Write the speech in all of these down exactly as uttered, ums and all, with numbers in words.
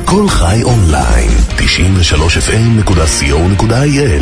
כל חי אונליין, תשעים ושלוש אף אם נקודה סי או נקודה איי אל.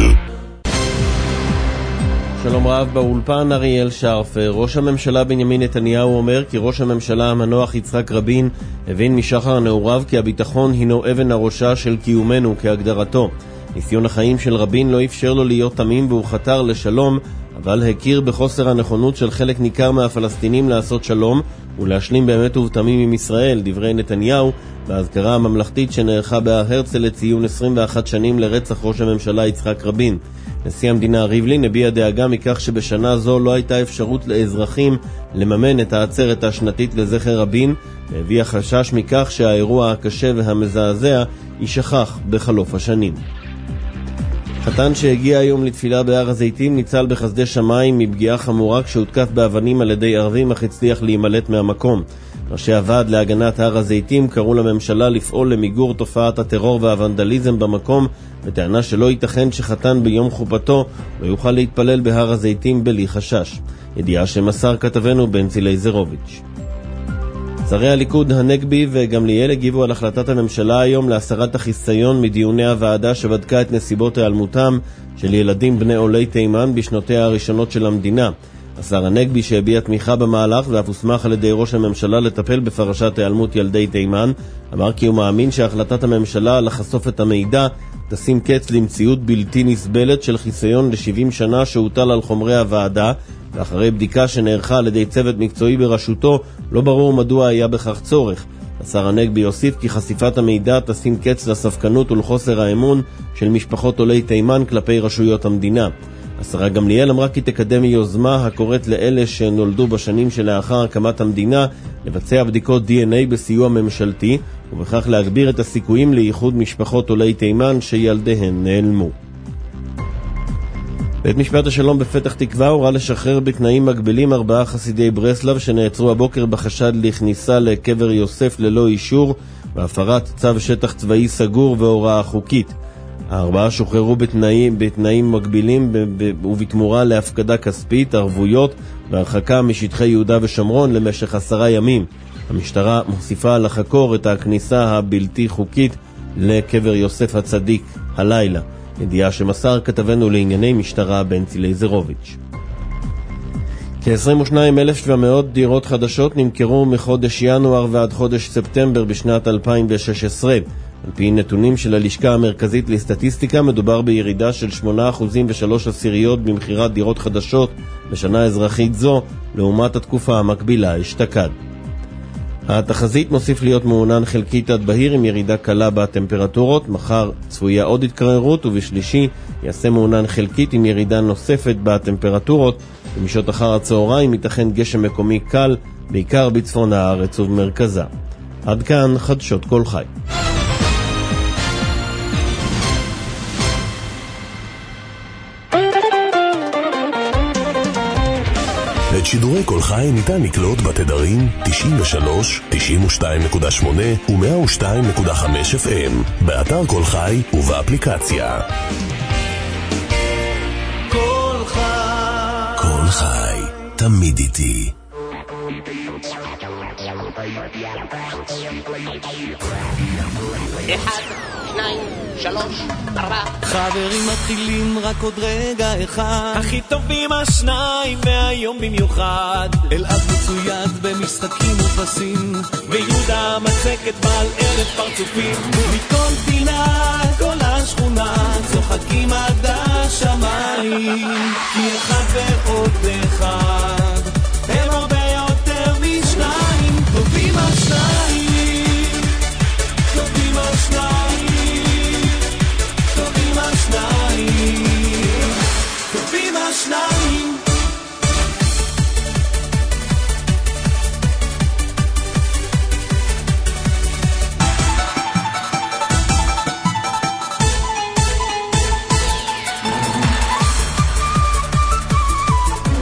שלום רב, באולפן אריאל שרפר. ראש הממשלה בנימין נתניהו אומר כי ראש הממשלה המנוח יצחק רבין הבין משחר נעוריו כי הביטחון הינו אבן הראשה של קיומנו כהגדרתו. ניסיון החיים של רבין לא אפשר לו להיות תמים והוא חתר לשלום, אבל הכיר בחוסר הנכונות של חלק ניכר מהפלסטינים לעשות שלום ולהשלים באמת ובתמים עם ישראל, דברי נתניהו בהזכרה הממלכתית שנערכה בהר הרצל לציון עשרים ואחת שנים לרצח ראש הממשלה יצחק רבין. נשיא המדינה ריבלין הביע דאגה מכך שבשנה זו לא הייתה אפשרות לאזרחים לממן את העצרת השנתית לזכר רבין, והביע חשש מכך שהאירוע הקשה והמזעזע יישכח בחלוף השנים. חתן שהגיע היום לתפילה בהר הזיתים ניצל בחסדי שמיים מפגיעה חמורה כשהותקף באבנים על ידי ערבים אך הצליח להימלט מהמקום. ראשי הוועד להגנת הר הזיתים קראו לממשלה לפעול למיגור תופעת הטרור והוונדליזם במקום, בטענה שלא ייתכן שחתן ביום חופתו לא יוכל להתפלל בהר הזיתים בלי חשש. ידיעה שמסר כתבנו בנצי לייזרוביץ'. שרי הליכוד הנגבי וגמליאל הגיבו על החלטת הממשלה היום להסרת החיסיון מדיוני הוועדה שבדקה את נסיבות היעלמותם של ילדים בני עולי תימן בשנותיה הראשונות של המדינה. השר הנגבי שהביע תמיכה במהלך ואף הוסמך על ידי ראש הממשלה לטפל בפרשת היעלמות ילדי תימן, אמר כי הוא מאמין שהחלטת הממשלה לחשוף את המידע תשים קץ למציאות בלתי נסבלת של חיסיון ל-שבעים שנה שהוטל על חומרי הוועדה, ואחרי בדיקה שנערכה על ידי צוות מקצועי בראשותו לא ברור מדוע היה בכך צורך. השר הנגבי הוסיף כי חשיפת המידע תשים קץ לספקנות ולחוסר האמון של משפחות עולי תימן כלפי רשויות המדינה. השרה גמליאל אמרה כי תקדם יוזמה הקוראת לאלה שנולדו בשנים שלאחר הקמת המדינה לבצע בדיקות די אן איי בסיוע ממשלתי, ובכך להגביר את הסיכויים לייחוד משפחות עולי תימן שילדיהן נעלמו. בית משפט השלום בפתח תקווה הורה לשחרר בתנאים מגבילים ארבעה חסידי ברסלב שנעצרו הבוקר בחשד לכניסה לקבר יוסף ללא אישור והפרת צו שטח צבאי סגור והוראה חוקית. הארבעה שוחררו בתנאים, בתנאים מגבילים ובתמורה להפקדה כספית, ערבויות והרחקה משטחי יהודה ושומרון למשך עשרה ימים. המשטרה מוסיפה לחקור את הכניסה הבלתי חוקית לקבר יוסף הצדיק הלילה. ידיעה שמסר כתבנו לענייני משטרה בנצי לייזרוביץ'. כ-עשרים ושתיים אלף ושבע מאות דירות חדשות נמכרו מחודש ינואר ועד חודש ספטמבר בשנת אלפיים ושש עשרה. על פי נתונים של הלשכה המרכזית לסטטיסטיקה מדובר בירידה של שמונה אחוז ושלוש עשיריות במחירת דירות חדשות בשנה אזרחית זו לעומת התקופה המקבילה אשתקד. התחזית מוסיף להיות מעונן חלקית עד בהיר עם ירידה קלה בטמפרטורות, מחר צפויה עוד התקררות ובשלישי יעשה מעונן חלקית עם ירידה נוספת בטמפרטורות, ומשעות אחר הצהריים ייתכן גשם מקומי קל בעיקר בצפון הארץ ובמרכזה. עד כאן חדשות כל חי. את שידורי כל חי ניתן לקלוט בתדרים תשעים ושלוש, תשעים ושתיים נקודה שמונה ו-מאה ושתיים נקודה חמש אף אם, באתר כל חי ובאפליקציה. כל חי, כל חי, תמיד איתי. אחד, שניים, שלוש, ארבע. חברים מתחילים רק עוד רגע אחד. הכי טובים השניים והיום במיוחד. אלעד מצויד במשחקים ופסים, ויהודה מצקת בעל אלף פרצופים. מכל פינה, כל השכונה, צוחקים עד השמיים. כי אחד ועוד אחד הם הרבה יותר משניים. טובים השניים, טובים השניים, טובים השניים, טובים השניים.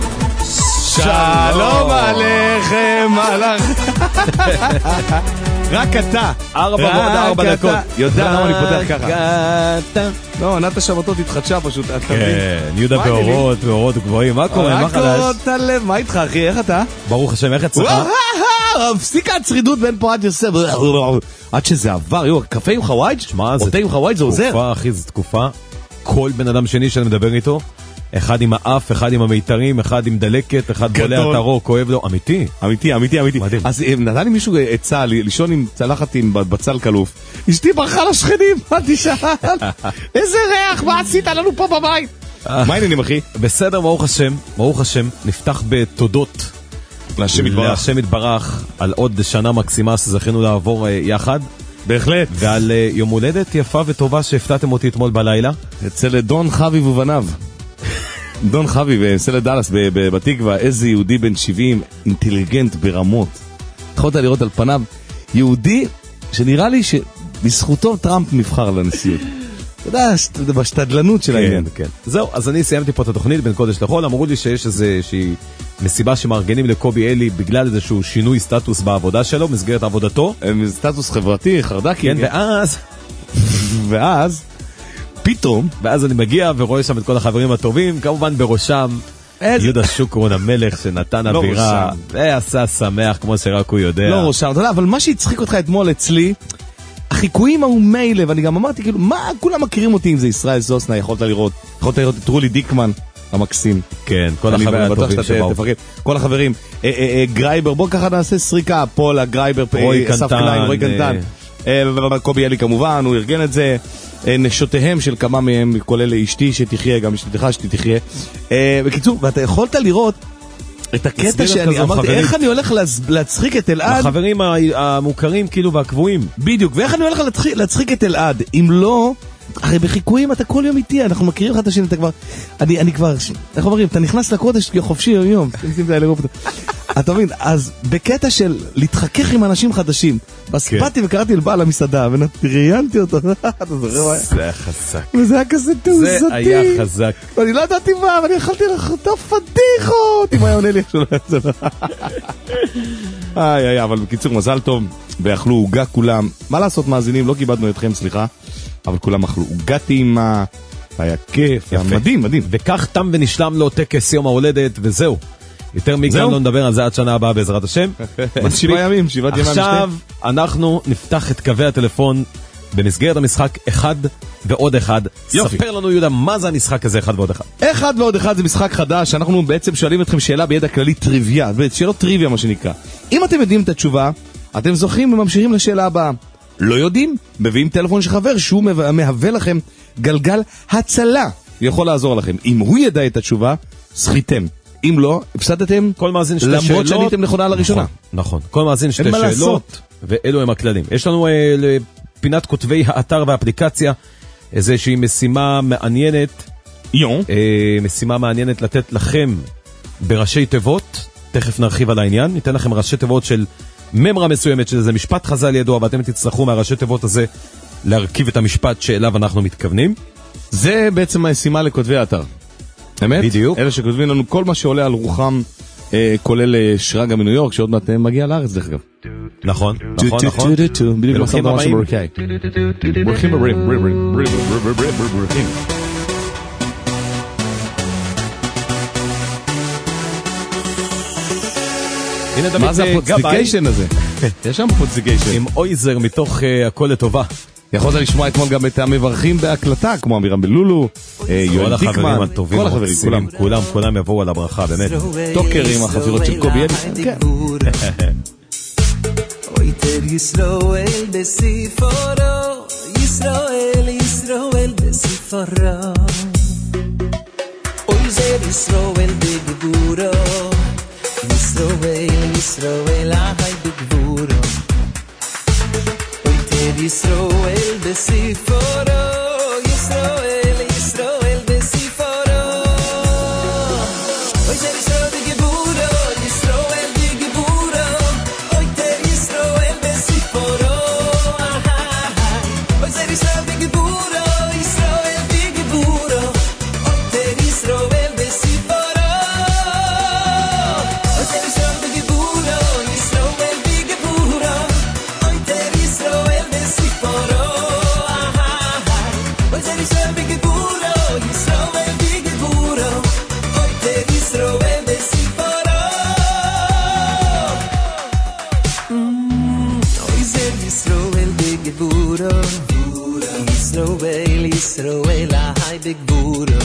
שלום עליכם, רק אתה. ארבע ועוד ארבע דקות. יודע למה אני פותח ככה. לא, עונת השבתות התחדשה פשוט. כן, יהודה באורות, באורות גבוהים. מה קורה? מה חדש? רק אורות הלב. מה איתך, אחי? איך אתה? ברוך השם, איך אצלך? הפסיקה הצרידות בין פה עד יוסף. עד שזה עבר. יו, קפה עם חווייד? שמע, או תה עם חווייד זה עוזר. תקופה, אחי, זו תקופה. כל בן אדם שני שאני מדבר איתו, אחד עם האף, אחד עם המיתרים, אחד עם דלקת, אחד בולע את הרוק, כואב לו, אמיתי. אמיתי, אמיתי, אמיתי. מדהים. אז נתן לי מישהו עצה, לישון עם צלחת עם בצל קלוף. אשתי ברחה לשכנים, מה תשאל? איזה ריח, מה עשית לנו פה בבית? מה העניינים, אחי? בסדר, ברוך השם, ברוך השם, נפתח בתודות. להשם יתברך. להשם יתברך, על עוד שנה מקסימה שזכינו לעבור יחד. בהחלט. ועל יום הולדת יפה וטובה שהפתעתם אותי אתמול בלילה. אצל דון חביב ובניו. דון חביב, אצל דלס בתקווה, איזה יהודי בן שבעים, אינטליגנט ברמות. יכולת לראות על פניו, יהודי שנראה לי שבזכותו טראמפ נבחר לנשיאות. אתה יודע, בשתדלנות של העניין. כן, כן. זהו, אז אני סיימתי פה את התוכנית בין קודש לחול, אמרו לי שיש איזושהי מסיבה שמארגנים לקובי אלי בגלל איזשהו שינוי סטטוס בעבודה שלו, מסגרת עבודתו. סטטוס חברתי, חרדקי. כן, ואז... ואז... פתאום, ואז אני מגיע ורואה שם את כל החברים הטובים, כמובן בראשם יהודה שוקרון המלך שנתן אווירה, ועשה שמח כמו שרק הוא יודע. לא ראשם, אתה יודע, אבל מה שהצחיק אותך אתמול אצלי, החיקויים הוא מיילה, ואני גם אמרתי, כאילו, מה, כולם מכירים אותי אם זה ישראל זוסנה, יכולת לראות, יכולת לראות את רולי דיקמן, המקסים. כן, כל החברים הטובים שבאו. כל החברים, גרייבר, בוא ככה נעשה סריקה, פולה, גרייבר, אסף קליין, רוי קנטן, קובי אלי כמובן, הוא ארגן את זה. נשותיהם של כמה מהם, כולל אשתי שתחיה, גם אשתך שתחיה. בקיצור, ואתה יכולת לראות את הקטע שאני אמרתי, איך אני הולך להצחיק את אלעד? החברים המוכרים כאילו והקבועים. בדיוק, ואיך אני הולך להצחיק את אלעד? אם לא, הרי בחיקויים אתה כל יום איתי, אנחנו מכירים לך את השני, אתה כבר, אני, אני כבר, איך אומרים, אתה נכנס לקודש חופשי יום יום. אתה מבין, אז בקטע של להתחכך עם אנשים חדשים, בספתי וקראתי לבעל המסעדה, וראיינתי אותו, זה היה חזק. וזה היה כזה תעוזתי. זה היה חזק. ואני לא ידעתי מה, ואני יכלתי לחטוף פדיחות, אם היה עונה לי איך שלא יצא. איי, איי, אבל בקיצור, מזל טוב, ואכלו עוגה כולם. מה לעשות, מאזינים, לא קיבלנו אתכם, סליחה, אבל כולם אכלו עוגה טעימה, היה כיף, היה מדהים, מדהים. וכך תם ונשלם לו טקס יום ההולדת, וזהו. יותר מכאן לא נדבר על זה עד שנה הבאה בעזרת השם. שבעה ימים, שבעת ימים. עכשיו אנחנו נפתח את קווי הטלפון במסגרת המשחק אחד ועוד אחד. ספר לנו יהודה, מה זה המשחק הזה אחד ועוד אחד? אחד ועוד אחד זה משחק חדש, אנחנו בעצם שואלים אתכם שאלה בידע כללי טריוויה, שאלות טריוויה מה שנקרא. אם אתם יודעים את התשובה, אתם זוכים וממשיכים לשאלה הבאה. לא יודעים? מביאים טלפון של חבר שהוא מהווה לכם גלגל הצלה. יכול לעזור לכם. אם הוא ידע את התשובה, זכיתם. אם לא, הפסדתם, כל מאזין שתי למרות שאלות. שעניתם נכונה לראשונה. נכון, נכון. כל מאזין שתי שאלות, ואלו הם הכללים. יש לנו אה, לפינת כותבי האתר והאפליקציה, איזושהי משימה מעניינת, יום. אה, משימה מעניינת לתת לכם בראשי תיבות, תכף נרחיב על העניין, ניתן לכם ראשי תיבות של ממרה מסוימת, שזה משפט חז"ל ידוע, ואתם תצטרכו מהראשי תיבות הזה להרכיב את המשפט שאליו אנחנו מתכוונים. זה בעצם המשימה לכותבי האתר. באמת? בדיוק. אלה שכותבים לנו כל מה שעולה על רוחם, אה, כולל אה, שרגא מניו יורק, שעוד מעט מגיע לארץ דרך אגב. נכון, נכון, נכון. בדיוק ברוכים הבאים. ברוכים הבאים. ברוכים. מה זה הפודסטיקיישן הזה? יש שם פודסטיקיישן. עם אויזר מתוך הכל לטובה. יכולת לשמוע אתמול גם את המברכים בהקלטה, כמו אמירם בלולו, יואל דיקמן, כל החברים הטובים, כל החברים, כולם. כולם, כולם יבואו על הברכה, באמת. טוקר עם החפירות של קובי אלי. כן. Oiter Yisroel besiforo, Yisroel, Yisroel besiforo. Oiter Yisroel begvuro, Yisroel, Yisroel ahai begvuro. Oiter Yisroel besiforo, Yisroel, Yisroel besiforo. Oiter Yisroel begvuro, Yisroel begvuro. Oiter Yisroel besiforo, ahai. Oiter Yisroel begvuro, Yisroel begvuro. Oiter Yisroel besiforo. Oiter Yisroel begvuro, Yisroel begvuro. Oiter Israel, Israel, ahai begvuro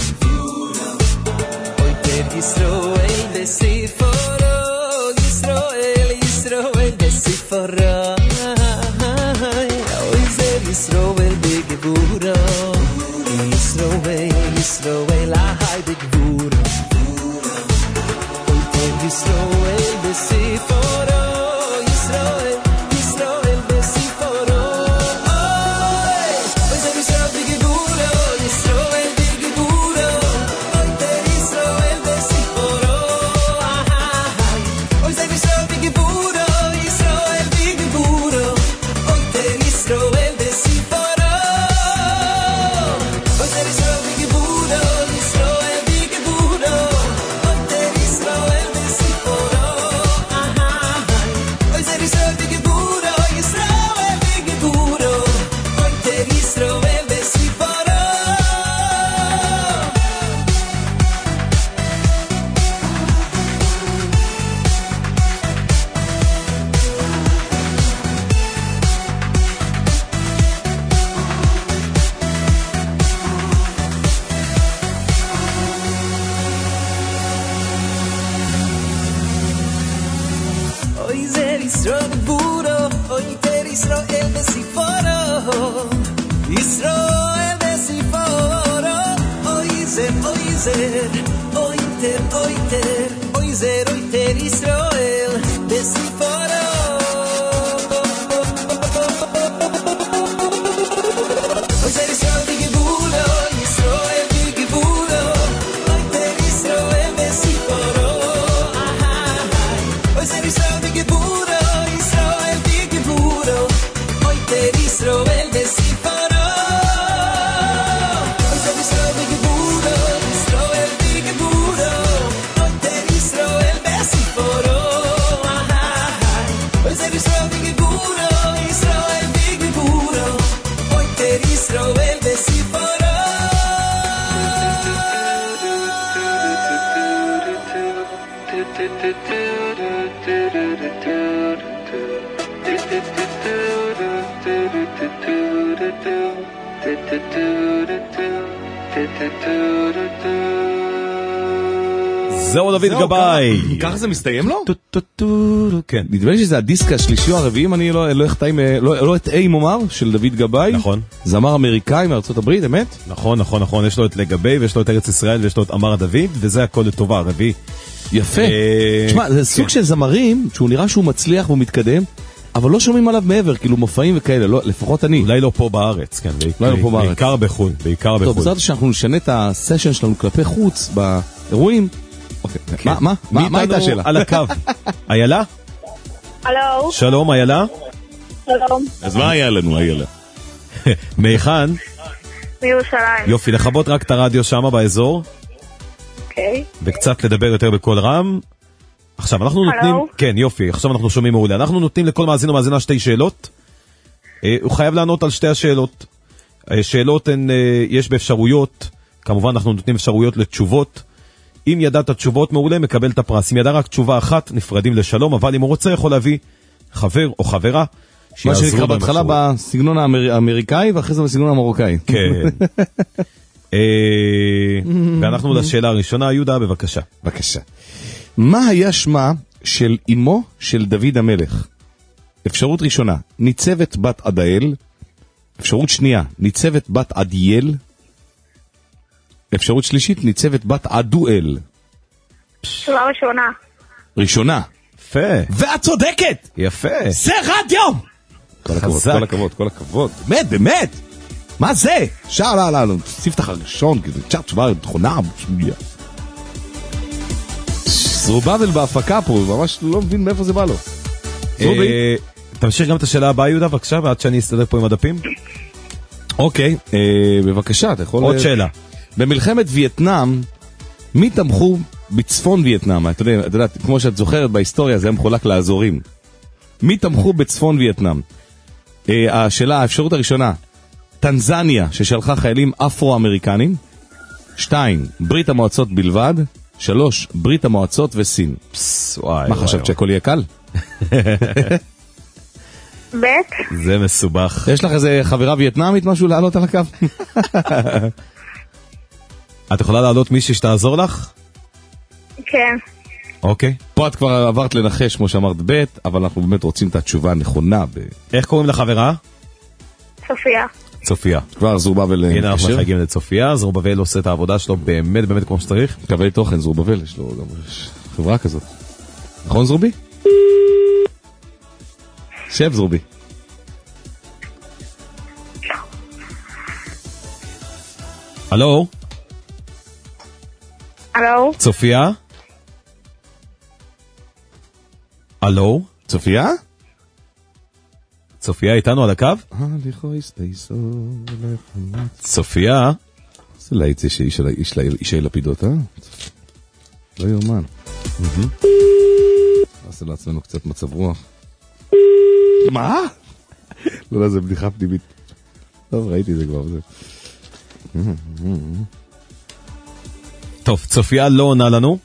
Oy ter Israel besiforo Israel, Israel besiforo Oy ter Israel begvuro Israel, Israel, ahai begvuro Oy ter Israel besiforo Israel, Israel besiforo זהו דוד גבאי. ככה זה מסתיים לו? כן. נדמה לי שזה הדיסק השלישי או הרביעי, אני לא אטעה אם אומר, של דוד גבאי. נכון. זמר אמריקאי מארצות הברית, אמת? נכון, נכון, נכון. יש לו את לגבי, ויש לו את ארץ ישראל, ויש לו את אמר דוד, וזה הכל לטובה, הרביעי. יפה. תשמע, זה סוג של זמרים, שהוא נראה שהוא מצליח והוא מתקדם, אבל לא שומעים עליו מעבר, כאילו מופעים וכאלה, לפחות אני. אולי לא פה בארץ, כן. אולי לא פה בארץ. בעיקר בחול, בעיקר בחול. טוב, בעזרת שאנחנו נשנה את הסשן שלנו כלפי חוץ, באירועים. מה, מה? מה הייתה השאלה? על הקו. איילה? הלו. שלום, איילה? שלום. אז מה היה לנו, איילה? מיכן? מירושלים. יופי, לכבות רק את הרדיו שם באזור. אוקיי. וקצת לדבר יותר בקול רם. עכשיו, אנחנו נותנים... כן, יופי, עכשיו אנחנו שומעים מעולה. אנחנו נותנים לכל מאזין ומאזינה שתי שאלות. הוא חייב לענות על שתי השאלות. שאלות הן, יש באפשרויות. כמובן, אנחנו נותנים אפשרויות לתשובות. אם ידעת תשובות מעולה, מקבל את הפרס. אם ידע רק תשובה אחת, נפרדים לשלום, אבל אם הוא רוצה, יכול להביא חבר או חברה. מה שנקרא בהתחלה בסגנון האמריקאי, ואחרי זה בסגנון המרוקאי. כן. ואנחנו לשאלה הראשונה, יהודה, בבקשה. בבקשה. מה היה שמה של אמו של דוד המלך? אפשרות ראשונה, ניצבת בת עדיאל. אפשרות שנייה, ניצבת בת עדיאל. אפשרות שלישית, ניצבת בת עדואל. תשובה ראשונה. ראשונה. יפה. ואת צודקת! יפה. זה רדיו! כל הכבוד, כל הכבוד, כל הכבוד. באמת, באמת! מה זה? שער, לא, לא, לא, ספתח הראשון, כי זה תשאר תשובה תכונה. זרובבל בהפקה פה, ממש לא מבין מאיפה זה בא לו. זרובי. תמשיך גם את השאלה הבאה, יהודה, בבקשה, ועד שאני אסתדר פה עם הדפים. אוקיי, בבקשה, אתה יכול... עוד שאלה. במלחמת וייטנאם, מי תמכו בצפון וייטנאם? אתה יודע, אתה יודע, כמו שאת זוכרת בהיסטוריה, זה היה מחולק לאזורים. מי תמכו בצפון וייטנאם? השאלה, האפשרות הראשונה, טנזניה, ששלחה חיילים אפרו-אמריקנים. שתיים, ברית המועצות בלבד. שלוש, ברית המועצות וסין. מה חשבת שהכל יהיה קל? בית. זה מסובך. יש לך איזה חברה וייטנאמית משהו לעלות על הקו? את יכולה לעלות מישהי שתעזור לך? כן. אוקיי. פה את כבר עברת לנחש, כמו שאמרת בית, אבל אנחנו באמת רוצים את התשובה הנכונה. איך קוראים לחברה? צופיה. צופיה. כבר זרובבל מתקשר. הנה אנחנו מחייגים לצופיה, זרובבל עושה את העבודה שלו באמת באמת כמו שצריך. קווי תוכן, זרובבל, יש לו גם חברה כזאת. נכון זרובי? שב זרובי. הלו? הלו? צופיה? הלו? צופיה? צופיה איתנו על הקו? צופיה? זה להיט זה שאישי לפידות, אה? לא יאומן. נעשה לעצמנו קצת מצב רוח. מה? לא, לא, זה בדיחה פנימית. טוב, ראיתי זה כבר. טוב, צופיה לא עונה לנו.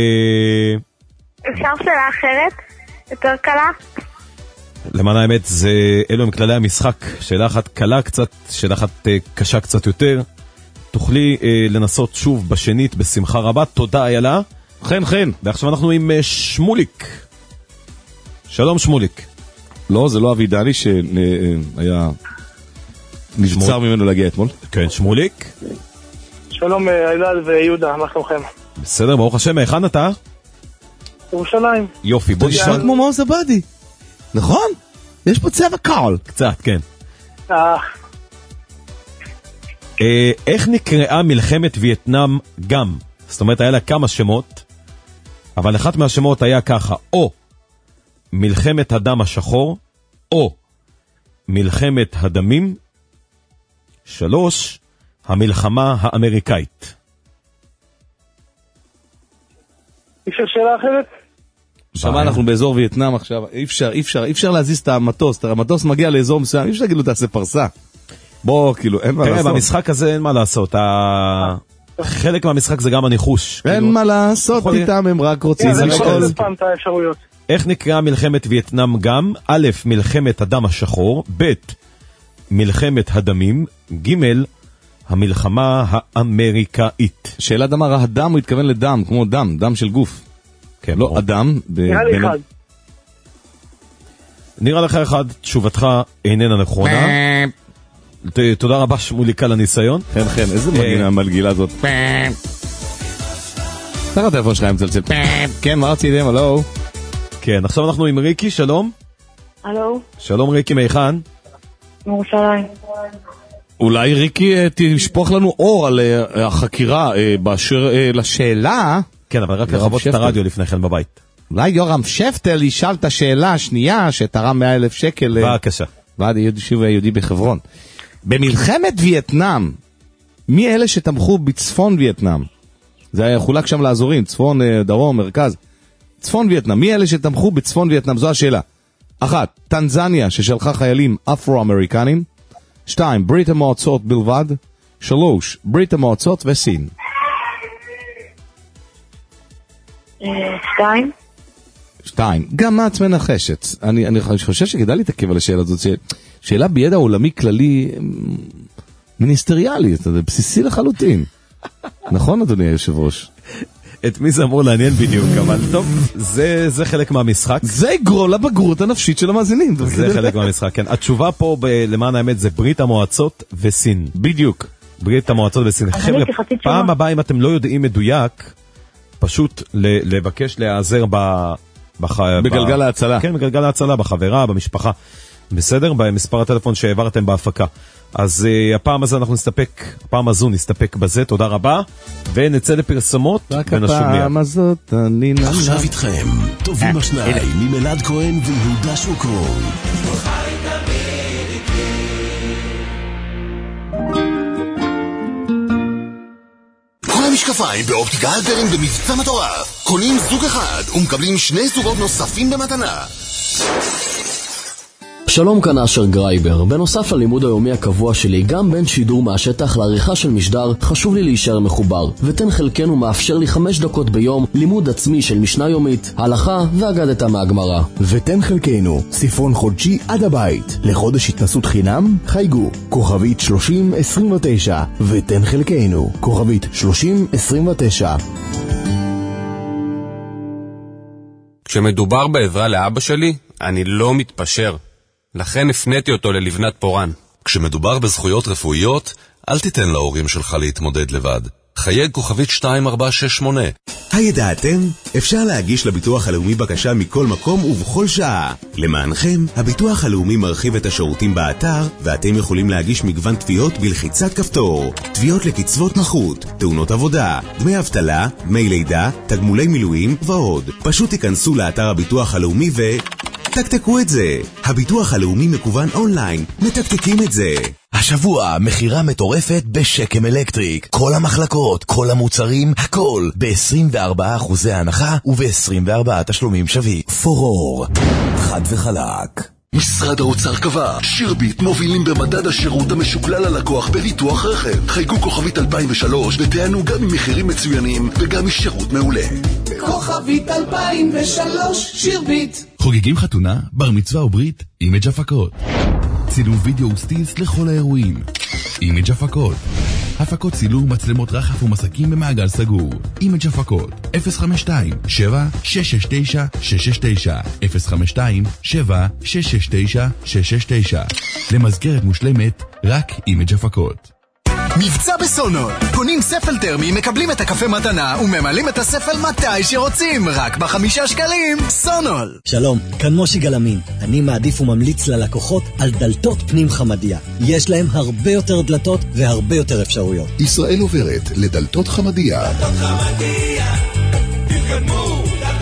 אפשר שאלה אחרת? יותר קלה? למען האמת, זה, אלו הם כללי המשחק. שאלה אחת קלה קצת, שאלה אחת אה, קשה קצת יותר. תוכלי אה, לנסות שוב בשנית בשמחה רבה. תודה איילה. חן חן. ועכשיו אנחנו עם אה, שמוליק. שלום שמוליק. לא, זה לא אבידני שהיה נבצר ממנו להגיע אתמול. כן, שמוליק. שלום איילל ויהודה, מה שלומכם? בסדר, ברוך השם, היכן אתה? ירושלים. יופי, בוא נשמע. נשמע כמו מעוז עבדי. נכון? יש פה צבע קל. קצת, כן. אה... אה, איך נקראה מלחמת וייטנאם גם? זאת אומרת, היה לה כמה שמות, אבל אחת מהשמות היה ככה, או מלחמת הדם השחור, או מלחמת הדמים, שלוש, המלחמה האמריקאית. אפשר שאלה אחרת? שמה אנחנו באזור וייטנאם עכשיו, אי אפשר, אי אפשר, אי אפשר להזיז את המטוס, המטוס מגיע לאזור מסוים, אי אפשר להגיד לו תעשה פרסה. בוא, כאילו, אין מה לעשות. תראה, במשחק הזה אין מה לעשות, חלק מהמשחק זה גם הניחוש. אין מה לעשות איתם, הם רק רוצים לשאול. איך נקראה מלחמת וייטנאם גם? א', מלחמת הדם השחור, ב', מלחמת הדמים, ג', המלחמה האמריקאית. שאלה דמה, הדם הוא התכוון לדם, כמו דם, דם של גוף. כן, לא, אדם. נראה לי אחד. נראה לך אחד, תשובתך איננה נכונה. תודה רבה שמוליק על הניסיון. כן, כן, איזה מגינה המלגילה הזאת. תראה הטלפון שלך עם צלצל. כן, מה רציתם? הלו? כן, עכשיו אנחנו עם ריקי, שלום. הלו? שלום ריקי, מהיכן? ירושלים. אולי ריקי תשפוך לנו אור על החקירה באשר לשאלה. כן, אבל רק לחוות את הרדיו לפני כן בבית. אולי יורם שפטל ישאל את השאלה השנייה שתרם מאה אלף שקל. בבקשה. ועד יישוב היהודי בחברון. במלחמת וייטנאם, מי אלה שתמכו בצפון וייטנאם? זה היה חולק שם לאזורים, צפון, דרום, מרכז. צפון וייטנאם, מי אלה שתמכו בצפון וייטנאם? זו השאלה. אחת, טנזניה ששלחה חיילים אפרו-אמריקנים. שתיים, ברית המועצות בלבד. שלוש, ברית המועצות וסין. שתיים. שתיים, גם את מנחשת. אני, אני חושב שכדאי להתעכב על השאלה הזאת. שאלה בידע עולמי כללי מיניסטריאלי, זה בסיסי לחלוטין. נכון, אדוני היושב ראש? את מי זה אמור לעניין בדיוק, אבל טוב, זה, זה חלק מהמשחק. זה יגרום לבגרות הנפשית של המאזינים. זה חלק מהמשחק, כן. התשובה פה, ב, למען האמת, זה ברית המועצות וסין. בדיוק. ברית המועצות וסין. חבר'ה, פעם הבאה, אם אתם לא יודעים מדויק, פשוט לבקש להיעזר ב... בח... בגלגל ב... ההצלה. כן, בגלגל ההצלה, בחברה, במשפחה. בסדר? במספר הטלפון שהעברתם בהפקה. אז uh, הפעם הזה אנחנו נסתפק, הפעם הזו נסתפק בזה, תודה רבה, ונצא לפרסמות ונשוב מיד. רק הפעם הזאת אני נמנה. עכשיו איתכם, טובים השניים, ממלעד כהן ויהודה שוקרון. כל המשקפיים באופטיקה הלפרין במבצע מטורף. קונים זוג אחד ומקבלים שני זוגות נוספים במתנה. שלום, כאן אשר גרייבר. בנוסף ללימוד היומי הקבוע שלי, גם בין שידור מהשטח לעריכה של משדר, חשוב לי להישאר מחובר. ותן חלקנו מאפשר לי חמש דקות ביום לימוד עצמי של משנה יומית, הלכה ואגדתה מהגמרא. ותן חלקנו, ספרון חודשי עד הבית. לחודש התנסות חינם, חייגו. כוכבית שלושים עשרים ותשע. ותן חלקנו, כוכבית שלושים עשרים ותשע. כשמדובר בעזרה לאבא שלי, אני לא מתפשר. לכן הפניתי אותו ללבנת פורן. כשמדובר בזכויות רפואיות, אל תיתן להורים שלך להתמודד לבד. חייג כוכבית שתיים ארבע שש שמונה. הידעתם? אפשר להגיש לביטוח הלאומי בקשה מכל מקום ובכל שעה. למענכם, הביטוח הלאומי מרחיב את השירותים באתר, ואתם יכולים להגיש מגוון תביעות בלחיצת כפתור. תביעות לקצבות נכות, תאונות עבודה, דמי אבטלה, דמי לידה, תגמולי מילואים ועוד. פשוט תיכנסו לאתר הביטוח הלאומי ו... תקתקו את זה. הביטוח הלאומי מקוון אונליין. מתקתקים את זה. השבוע מחירה מטורפת בשקם אלקטריק. כל המחלקות, כל המוצרים, הכל ב-עשרים וארבעה אחוזי הנחה וב-עשרים וארבעה תשלומים שווים. פורור, חד וחלק. משרד האוצר קבע, שירביט מובילים במדד השירות המשוקלל ללקוח בביטוח רכב. חייגו כוכבית אלפיים ושלוש ותענו גם עם מחירים מצוינים וגם משירות מעולה. כוכבית אלפיים ושלוש, שירביט. חוגגים חתונה, בר מצווה או ברית, אימג' הפקות. צילום וידאו וסטיס לכל האירועים. אימג' הפקות. הפקות צילום, מצלמות רחף ומסקים במעגל סגור. אימג' הפקות. אפס חמש שתיים שבע שש שש תשע שש שש תשע אפס חמש שתיים שבע שש שש תשע שש שש תשע. למזכרת מושלמת, רק אימג' הפקות. מבצע בסונול. קונים ספל טרמי, מקבלים את הקפה מתנה וממלאים את הספל מתי שרוצים, רק בחמישה שקלים. סונול. שלום, כאן מושי גלמין. אני מעדיף וממליץ ללקוחות על דלתות פנים חמדיה. יש להם הרבה יותר דלתות והרבה יותר אפשרויות. ישראל עוברת לדלתות חמדיה. דלתות חמדיה, תתקדמו.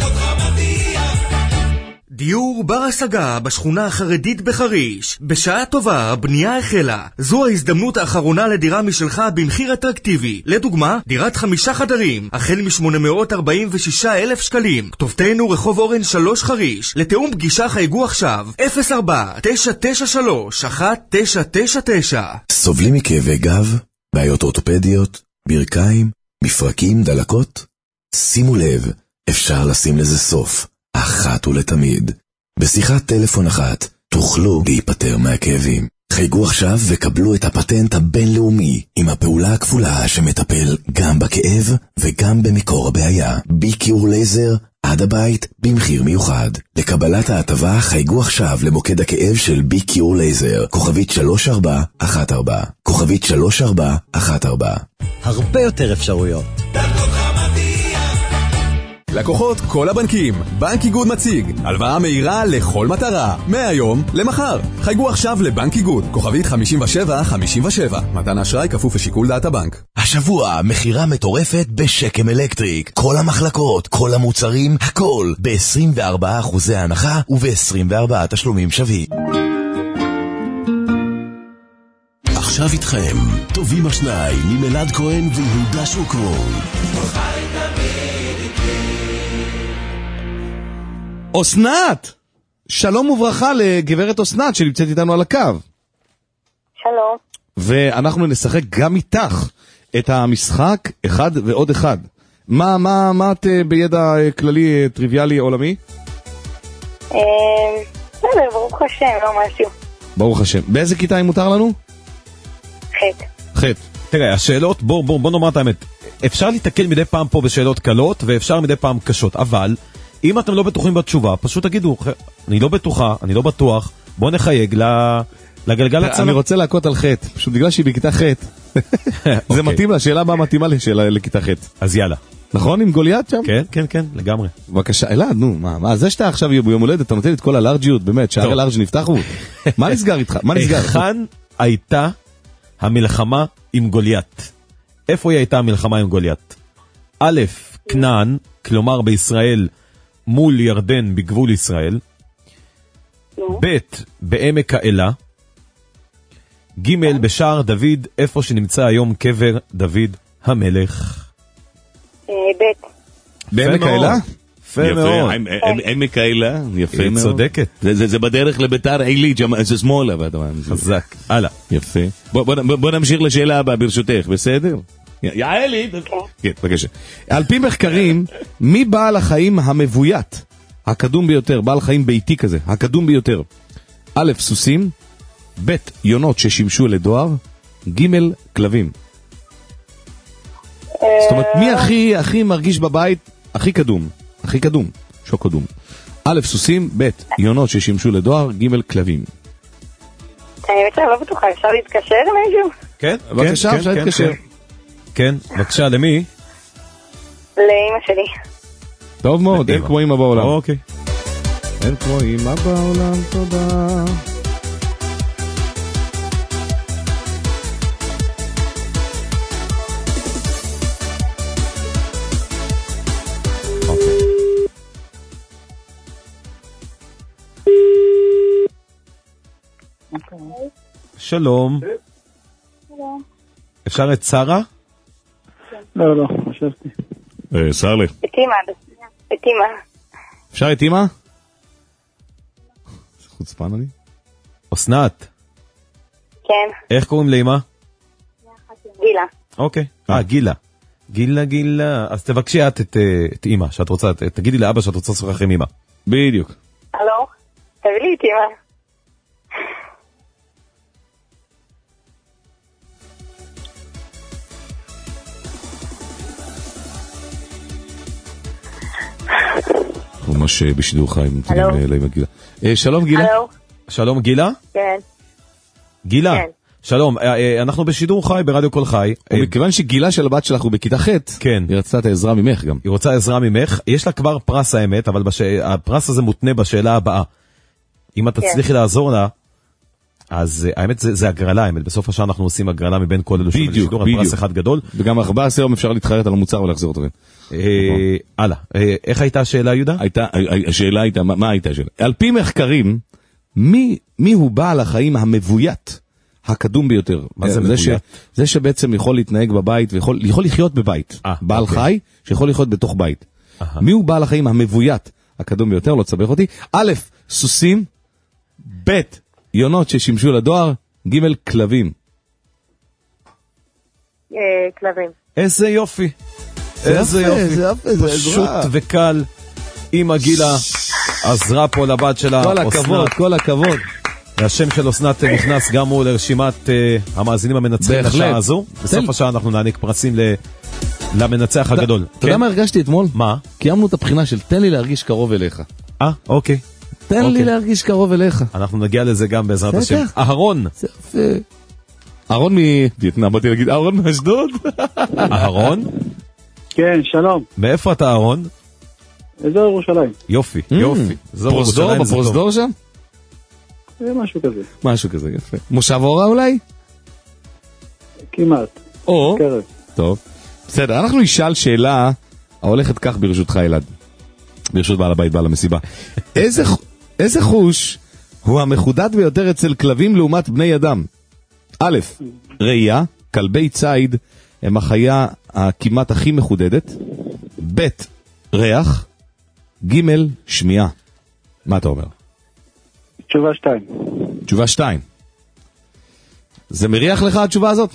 דיור בר השגה בשכונה החרדית בחריש. בשעה טובה, הבנייה החלה. זו ההזדמנות האחרונה לדירה משלך במחיר אטרקטיבי. לדוגמה, דירת חמישה חדרים, החל מ-שמונה מאות ארבעים ושישה אלף שקלים. כתובתנו רחוב אורן שלוש חריש. לתאום פגישה חייגו עכשיו אפס ארבע תשע תשע שלוש אחת תשע תשע תשע. סובלים מכאבי גב, בעיות אורתופדיות, ברכיים, מפרקים, דלקות? שימו לב, אפשר לשים לזה סוף. אחת ולתמיד. בשיחת טלפון אחת תוכלו להיפטר מהכאבים. חייגו עכשיו וקבלו את הפטנט הבינלאומי עם הפעולה הכפולה שמטפל גם בכאב וגם במקור הבעיה. ביקיור לייזר עד הבית במחיר מיוחד. לקבלת ההטבה חייגו עכשיו למוקד הכאב של ביקיור לייזר. כוכבית שלוש ארבע אחת ארבע. כוכבית שלוש ארבע אחת ארבע. הרבה יותר אפשרויות. לקוחות כל הבנקים, בנק איגוד מציג הלוואה מהירה לכל מטרה, מהיום למחר. חייגו עכשיו לבנק איגוד, כוכבית חמישים ושבע חמישים ושבע. מתן אשראי כפוף לשיקול דעת הבנק. השבוע מחירה מטורפת בשקם אלקטריק. כל המחלקות, כל המוצרים, הכל ב-עשרים וארבעה אחוזי הנחה וב-עשרים וארבעה תשלומים שווים. עכשיו איתכם, טובים השניים ממלעד כהן ויהודה שוקרון. אסנת! שלום וברכה לגברת אסנת שנמצאת איתנו על הקו. שלום. ואנחנו נשחק גם איתך את המשחק אחד ועוד אחד. מה, מה, מה את בידע כללי טריוויאלי עולמי? בסדר, ברוך השם, לא משהו. ברוך השם. באיזה כיתה אם מותר לנו? ח'. ח'. תראה, השאלות, בוא, בוא, בוא נאמר את האמת. אפשר להתקל מדי פעם פה בשאלות קלות ואפשר מדי פעם קשות, אבל אם אתם לא בטוחים בתשובה, פשוט תגידו, אני לא בטוחה, אני לא בטוח, בוא נחייג לגלגל הצנה. אני רוצה להכות על חטא, פשוט בגלל שהיא בכיתה חטא. זה מתאים לה, שאלה הבאה מתאימה לשאלה לכיתה חטא. אז יאללה. נכון, עם גוליית שם? כן, כן, כן, לגמרי. בבקשה, אלעד, נו, מה, מה, זה שאתה עכשיו ביום הולדת, אתה נותן את כל הלארג'יות, באמת, שערי לארג' נפתחו. מה נסגר איתך? מה נסגר? היכן הייתה המלחמה עם גוליית? איפה היא הייתה המלחמה עם גוליית? א', כנען, כלומר בישראל, מול ירדן בגבול ישראל, ב' בעמק האלה, ג' בשער דוד, איפה שנמצא היום קבר דוד המלך. ב' בעמק האלה? יפה מאוד. אין מיקאלה, יפה מאוד. היא צודקת. זה בדרך לביתר עילית, זה שמאלה. חזק. הלאה. יפה. בוא נמשיך לשאלה הבאה ברשותך, בסדר? יעלי. כן, בבקשה. על פי מחקרים, מי בעל החיים המבוית, הקדום ביותר, בעל חיים ביתי כזה, הקדום ביותר? א', סוסים, ב', יונות ששימשו לדואר, ג', כלבים. זאת אומרת, מי הכי, הכי מרגיש בבית, הכי קדום, הכי קדום, שו קדום. א', סוסים, ב', יונות ששימשו לדואר, ג', כלבים. אני באמת לא בטוחה, אפשר להתקשר מישהו? כן, בבקשה, אפשר להתקשר. כן, בבקשה, למי? לאמא שלי. טוב מאוד, אין כמו אמא בעולם. אוקיי. אין כמו אמא בעולם, תודה. שלום. שלום. אפשר את שרה? לא, לא, חשבתי. שרלי. את אמא, את אמא. אפשר את אמא? חוצפן אני? אסנת. כן. איך קוראים לאמא? גילה. אוקיי. אה, גילה. גילה, גילה. אז תבקשי את את אמא, שאת רוצה, תגידי לאבא שאת רוצה לשוחח עם אמא. בדיוק. הלו? תביא לי את אמא. ממש בשידור חיים. שלום גילה. שלום גילה? כן. גילה, שלום, אנחנו בשידור חי ברדיו כל חי. ומכיוון שגילה של הבת שלך הוא בכיתה ח', כן. היא רצתה את העזרה ממך גם. היא רוצה עזרה ממך, יש לה כבר פרס האמת, אבל הפרס הזה מותנה בשאלה הבאה. אם את תצליחי לעזור לה, אז האמת זה הגרלה, האמת, בסוף השעה אנחנו עושים הגרלה מבין כל אלו שבן שידור, על פרס אחד גדול. וגם ארבעה עשר יום אפשר להתחרט על המוצר ולהחזיר אותו. הלאה, איך הייתה השאלה יהודה? השאלה הייתה, מה הייתה השאלה? על פי מחקרים, מי הוא בעל החיים המבוית הקדום ביותר? מה זה מבוית? זה שבעצם יכול להתנהג בבית ויכול לחיות בבית. בעל חי שיכול לחיות בתוך בית. מי הוא בעל החיים המבוית הקדום ביותר? לא תסבך אותי. א', סוסים, ב', יונות ששימשו לדואר, ג', כלבים. כלבים. איזה יופי. איזה יופי. פשוט וקל. אמא גילה עזרה פה לבת שלה. כל הכבוד, כל הכבוד. והשם של אסנת נכנס גם הוא לרשימת המאזינים המנצחים לשעה הזו. בסוף השעה אנחנו נעניק פרסים למנצח הגדול. אתה יודע מה הרגשתי אתמול? מה? קיימנו את הבחינה של תן לי להרגיש קרוב אליך. אה, אוקיי. תן לי להרגיש קרוב אליך. אנחנו נגיע לזה גם בעזרת השם. אהרון. אהרון מווייטנאם, באתי להגיד אהרון מאשדוד. אהרון? כן, שלום. מאיפה אתה אהרון? אזור ירושלים. יופי, יופי. פרוזדור, בפרוזדור שם? זה משהו כזה. משהו כזה, יפה. מושב אורה אולי? כמעט. או, טוב. בסדר, אנחנו נשאל שאלה ההולכת כך ברשותך אלעד. ברשות בעל הבית, בעל המסיבה. איזה, איזה חוש הוא המחודד ביותר אצל כלבים לעומת בני אדם? א', ראייה, כלבי ציד הם החיה הכמעט הכי מחודדת. ב', ריח, ג', שמיעה. מה אתה אומר? תשובה שתיים. תשובה שתיים. זה מריח לך התשובה הזאת?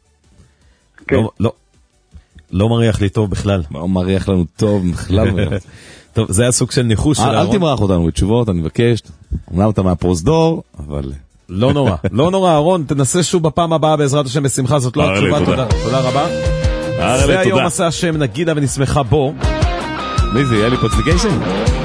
כן. לא, לא. לא מריח לי טוב בכלל. לא מריח לנו טוב בכלל. טוב, זה היה סוג של ניחוש של אהרון. אל תמרח אותנו בתשובות, אני מבקש. אומנם אתה מהפרוזדור, אבל... לא נורא, לא נורא, אהרון, תנסה שוב בפעם הבאה בעזרת השם בשמחה, זאת לא התשובה, תודה. תודה רבה. זה היום עשה השם נגידה ונשמחה בו. מי זה, יהיה לי פוצפיקיישן?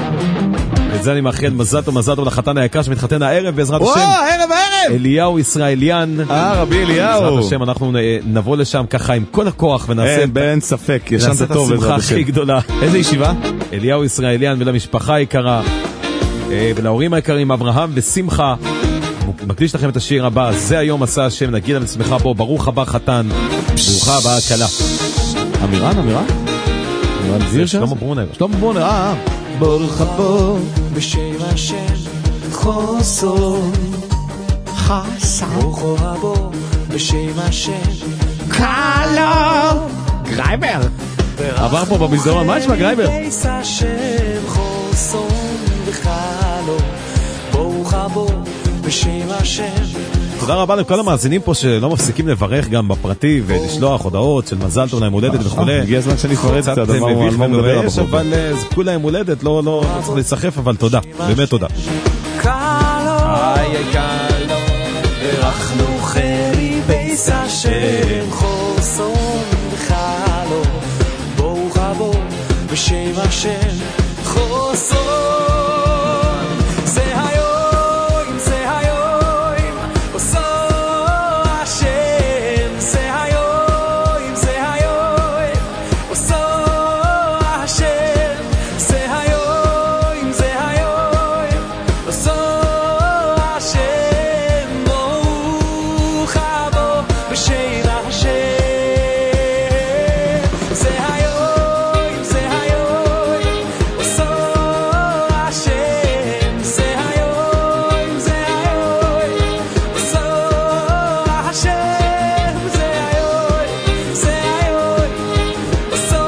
את זה אני מאחל מזל טוב, מזל טוב לחתן היקר שמתחתן הערב בעזרת השם. וואו, ערב הערב! אליהו ישראליאן. אה, רבי אליהו. בעזרת השם אנחנו נבוא לשם ככה עם כל הכוח ונעשה אין ספק, ישנת טוב את השמחה הכי גדולה. איזה ישיבה? אליהו ישראליאן ולמשפחה היקרה ולהורים היקרים אברהם ושמחה. מקדיש לכם את השיר הבא, זה היום עשה השם נגידה ונשמחה בו, ברוך הבא חתן, ברוכה הבאה כלה. אמירן, אמירן? שלמה ברונר. שלמה ברונר, אה, אה. ברוך הבא בשם השם חוסון חסן ברוך הבא בשם השם קלו גרייבר עבר פה במסדרון, מה נשמע גרייבר? תודה רבה לכל המאזינים פה שלא מפסיקים לברך גם בפרטי ולשלוח הודעות של מזל טוב להם הולדת וכו'. הגיע הזמן שנפרד קצת, זה מביך ומבייש, אבל זה כולה הם הולדת, לא צריך להיסחף, אבל תודה, באמת תודה. איי איי קלו, ורחנו חרי בייס השם חוסון וחלו, ברוך הבא בשם השם חוסון. זה היום, זה היום, עושו השם. זה היום, זה היום, עושו השם. זה היום, זה היום, עושו השם. ברוך הבא בשם השם. זה היום, זה היום, עושו השם. זה היום, זה היום, עושו השם. זה היום, זה היום, עושו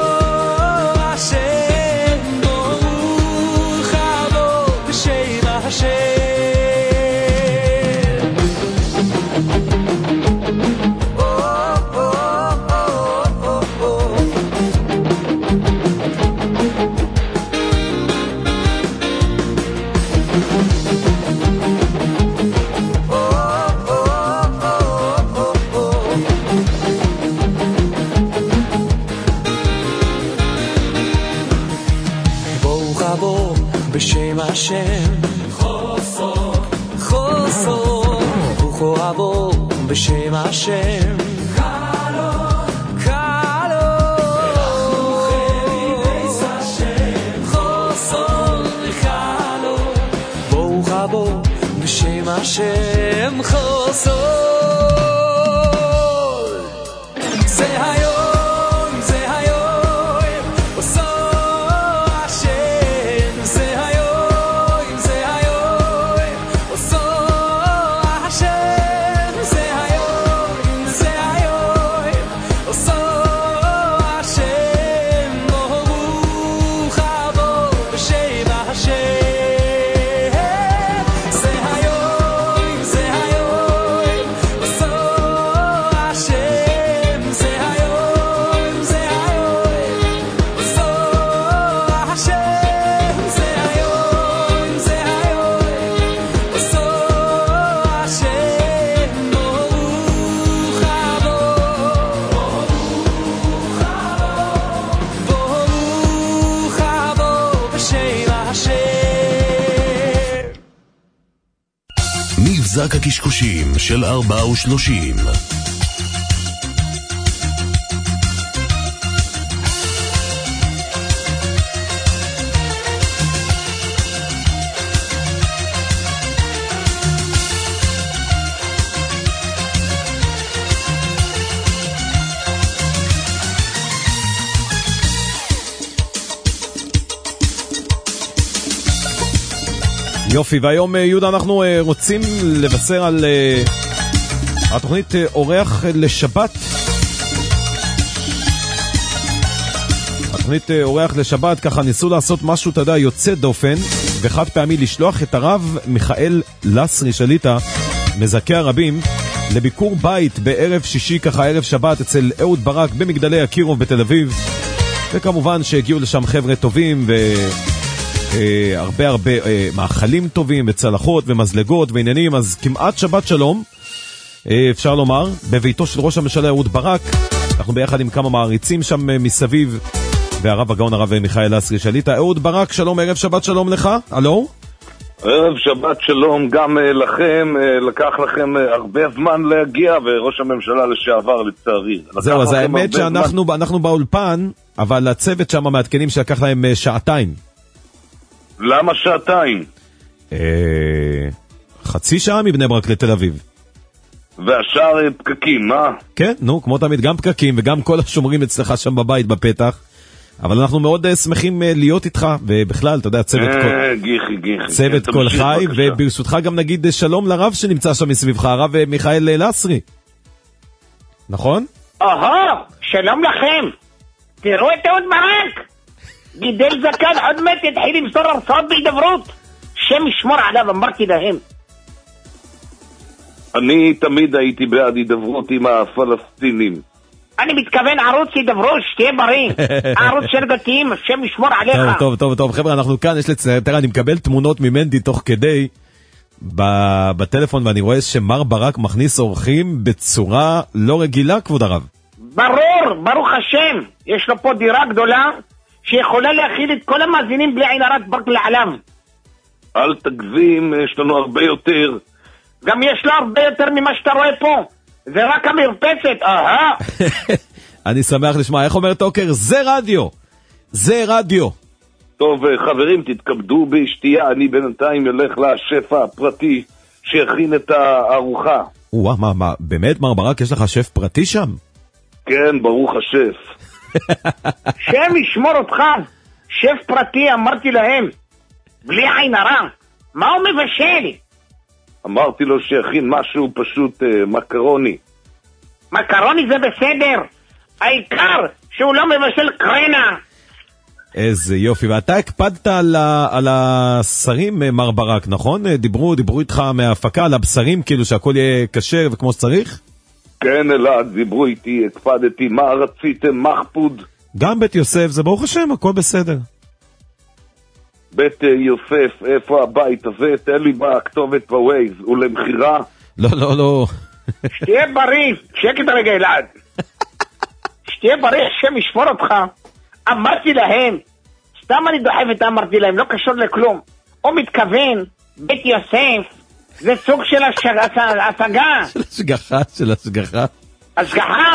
השם. ברוך הבא בשם השם. ברוך הבא בשם השם חוסון חוסון. ברוך הבא בשם השם קלו קלו. ורחנו חרי בייס השם חוסון וחלו. ברוך הבא בשם השם חוסון. זה היום, זה היום, עושו השם. זה היום, זה היום, עושו השם. זה היום, זה היום, עושו השם. ברוך הבא בשם השם. זה היום, זה היום, עושו השם. זה היום, זה היום, עושו השם. זה היום, זה היום, עושו השם. ברוך הבא, ברוך הבא בשם השם. מבזק הקשקושים של ארבע ושלושים. יופי, והיום יהודה אנחנו רוצים לבשר על התוכנית אורח לשבת. התוכנית אורח לשבת, ככה ניסו לעשות משהו, אתה יודע, יוצא דופן וחד פעמי, לשלוח את הרב מיכאל לסרי שליטה, מזכה הרבים, לביקור בית בערב שישי, ככה ערב שבת, אצל אהוד ברק במגדלי אקירוב בתל אביב. וכמובן שהגיעו לשם חבר'ה טובים ו... Uh, הרבה הרבה uh, מאכלים טובים וצלחות ומזלגות ועניינים, אז כמעט שבת שלום, uh, אפשר לומר, בביתו של ראש הממשלה אהוד ברק. אנחנו ביחד עם כמה מעריצים שם uh, מסביב, והרב הגאון הרב מיכאל לסרי שליטה. אהוד ברק, שלום, ערב שבת שלום לך. הלו? ערב שבת שלום גם uh, לכם, uh, לקח לכם uh, הרבה זמן להגיע, וראש הממשלה לשעבר לצערי. זהו, אז האמת שאנחנו אנחנו באולפן, אבל הצוות שם מעדכנים שלקח להם uh, שעתיים. למה שעתיים? חצי שעה מבני ברק לתל אביב. והשאר פקקים, מה? כן, נו, כמו תמיד, גם פקקים וגם כל השומרים אצלך שם בבית בפתח. אבל אנחנו מאוד שמחים להיות איתך, ובכלל, אתה יודע, צוות צוות כל חי, וברשותך גם נגיד שלום לרב שנמצא שם מסביבך, הרב מיכאל לסרי. נכון? אהה, שלום לכם. תראו את אהוד ברק! גידל זקן, עוד מעט יתחיל למסור הרצאות בהידברות. שם ישמור עליו, אמרתי להם. אני תמיד הייתי בעד הידברות עם הפלסטינים. אני מתכוון ערוץ הידברות, שתהיה בריא. ערוץ של דתיים, השם ישמור עליך. טוב, טוב, טוב, טוב, חבר'ה, אנחנו כאן, יש לציין, תראה, אני מקבל תמונות ממנדי תוך כדי בטלפון, ואני רואה שמר ברק מכניס אורחים בצורה לא רגילה, כבוד הרב. ברור, ברוך השם. יש לו פה דירה גדולה, שיכולה להכיל את כל המאזינים בלי עין הרע ברק לעלם. אל תגזים, יש לנו הרבה יותר. גם יש לו הרבה יותר ממה שאתה רואה פה. זה רק המרפסת, אהה. אני שמח לשמוע, איך אומר טוקר? זה רדיו. זה רדיו. טוב, חברים, תתכבדו בשתייה. אני בינתיים אלך לשף הפרטי שיכין את הארוחה. וואה, מה, מה, באמת, מר ברק, יש לך שף פרטי שם? כן, ברוך השף. שם ישמור אותך. שף פרטי, אמרתי להם. בלי עין הרע. מה הוא מבשל? אמרתי לו שיכין משהו פשוט אה, מקרוני. מקרוני זה בסדר. העיקר שהוא לא מבשל קרנה. איזה יופי. ואתה הקפדת על, ה, על השרים, מר ברק, נכון? דיברו, דיברו איתך מההפקה על הבשרים, כאילו שהכל יהיה כשר וכמו שצריך? כן, אלעד, דיברו איתי, הקפדתי. מה רציתם, מחפוד? גם בית יוסף, זה ברוך השם, הכל בסדר. בית יוסף, איפה הבית הזה? תן לי בכתובת בווייז, הוא למחירה? לא, לא, לא. שתהיה בריא, שקט הרגע אלעד. שתהיה בריא, השם ישמור אותך. אמרתי להם, סתם אני דוחפת, אמרתי להם, לא קשור לכלום. הוא מתכוון, בית יוסף, זה סוג של השגה. של השגחה, של השגחה. השגחה?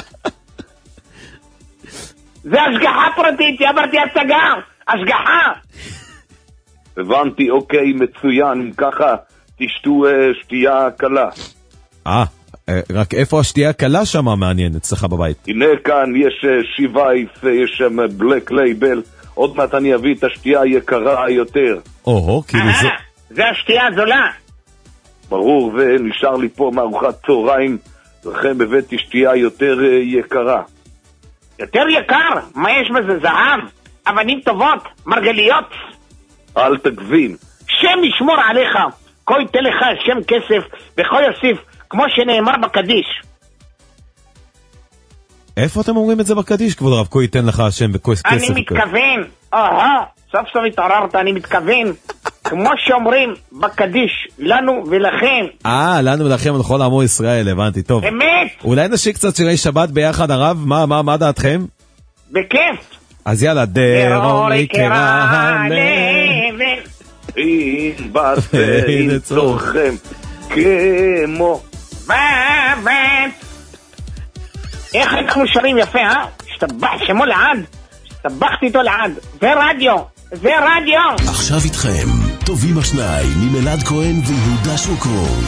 זה השגחה פרטית, אמרתי השגה. השגחה. הבנתי, אוקיי, מצוין, ככה תשתו uh, שתייה קלה. אה, רק איפה השתייה קלה שם מעניין אצלך בבית? הנה כאן יש uh, שיווייס, uh, יש שם בלק לייבל, עוד מעט אני אביא את השתייה היקרה יותר. או, כאילו זה... זה השתייה הזולה. ברור, ונשאר לי פה מארוחת צהריים, לכן הבאתי שתייה יותר uh, יקרה. יותר יקר? מה יש בזה? זהב? אבנים טובות? מרגליות? אל תגזים. שם ישמור עליך, כה ייתן לך שם כסף וכה יוסיף, כמו שנאמר בקדיש. איפה אתם אומרים את זה בקדיש, כבוד הרב? כה ייתן לך השם וכה כסף. אני מתכוון, אהה, סוף סוף התעוררת, אני מתכוון, כמו שאומרים בקדיש, לנו ולכם. אה, לנו ולכם לכל עמו ישראל, הבנתי, טוב. אמת. אולי נשיק קצת שירי שבת ביחד, הרב? מה, מה, מה דעתכם? בכיף. אז יאללה, דרור יקרה לב אם בתי לצורכם כמו בבת. איך אנחנו שרים יפה, אה? שתבח שמו לעד, שתבחתי איתו לעד. זה רדיו, זה רדיו. עכשיו איתכם טובים השניים ממלעד כהן ויהודה שוקרון.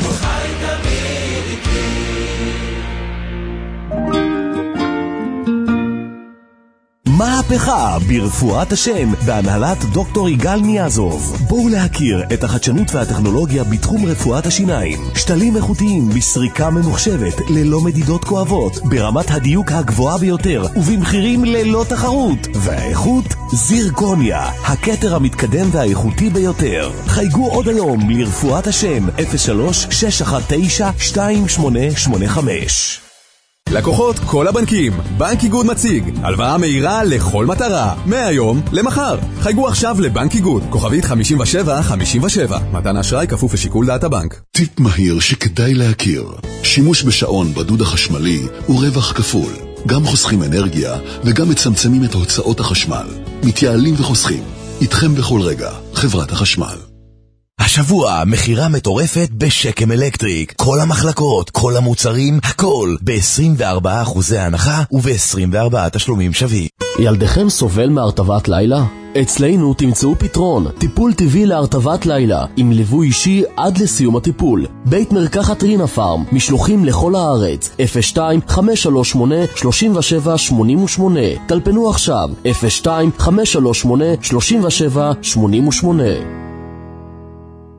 מהפכה ברפואת השם בהנהלת דוקטור יגאל ניאזוב. בואו להכיר את החדשנות והטכנולוגיה בתחום רפואת השיניים. שתלים איכותיים בסריקה ממוחשבת ללא מדידות כואבות, ברמת הדיוק הגבוהה ביותר ובמחירים ללא תחרות. והאיכות זירקוניה, הכתר המתקדם והאיכותי ביותר. חייגו עוד היום לרפואת השם אפס שלוש שש אחת תשע שתיים שמונה שמונה חמש. לקוחות כל הבנקים, בנק איגוד מציג הלוואה מהירה לכל מטרה, מהיום למחר. חייגו עכשיו לבנק איגוד, כוכבית חמישים ושבע חמישים ושבע. מתן האשראי כפוף לשיקול דעת הבנק. טיפ מהיר שכדאי להכיר: שימוש בשעון בדוד החשמלי הוא רווח כפול. גם חוסכים אנרגיה וגם מצמצמים את הוצאות החשמל. מתייעלים וחוסכים. איתכם בכל רגע, חברת החשמל. השבוע מחירה מטורפת בשקם אלקטריק. כל המחלקות, כל המוצרים, הכל ב-עשרים וארבעה אחוזי הנחה וב-עשרים וארבעה תשלומים שווים. ילדיכם סובל מהרטבת לילה? אצלנו תמצאו פתרון, טיפול טבעי להרטבת לילה, עם ליווי אישי עד לסיום הטיפול. בית מרקחת רינה פארם, משלוחים לכל הארץ, אפס שתיים חמש שלוש שמונה שלוש שבע שמונה שמונה. טלפנו עכשיו, אפס שתיים חמש שלוש שמונה שלוש שבע שמונה שמונה.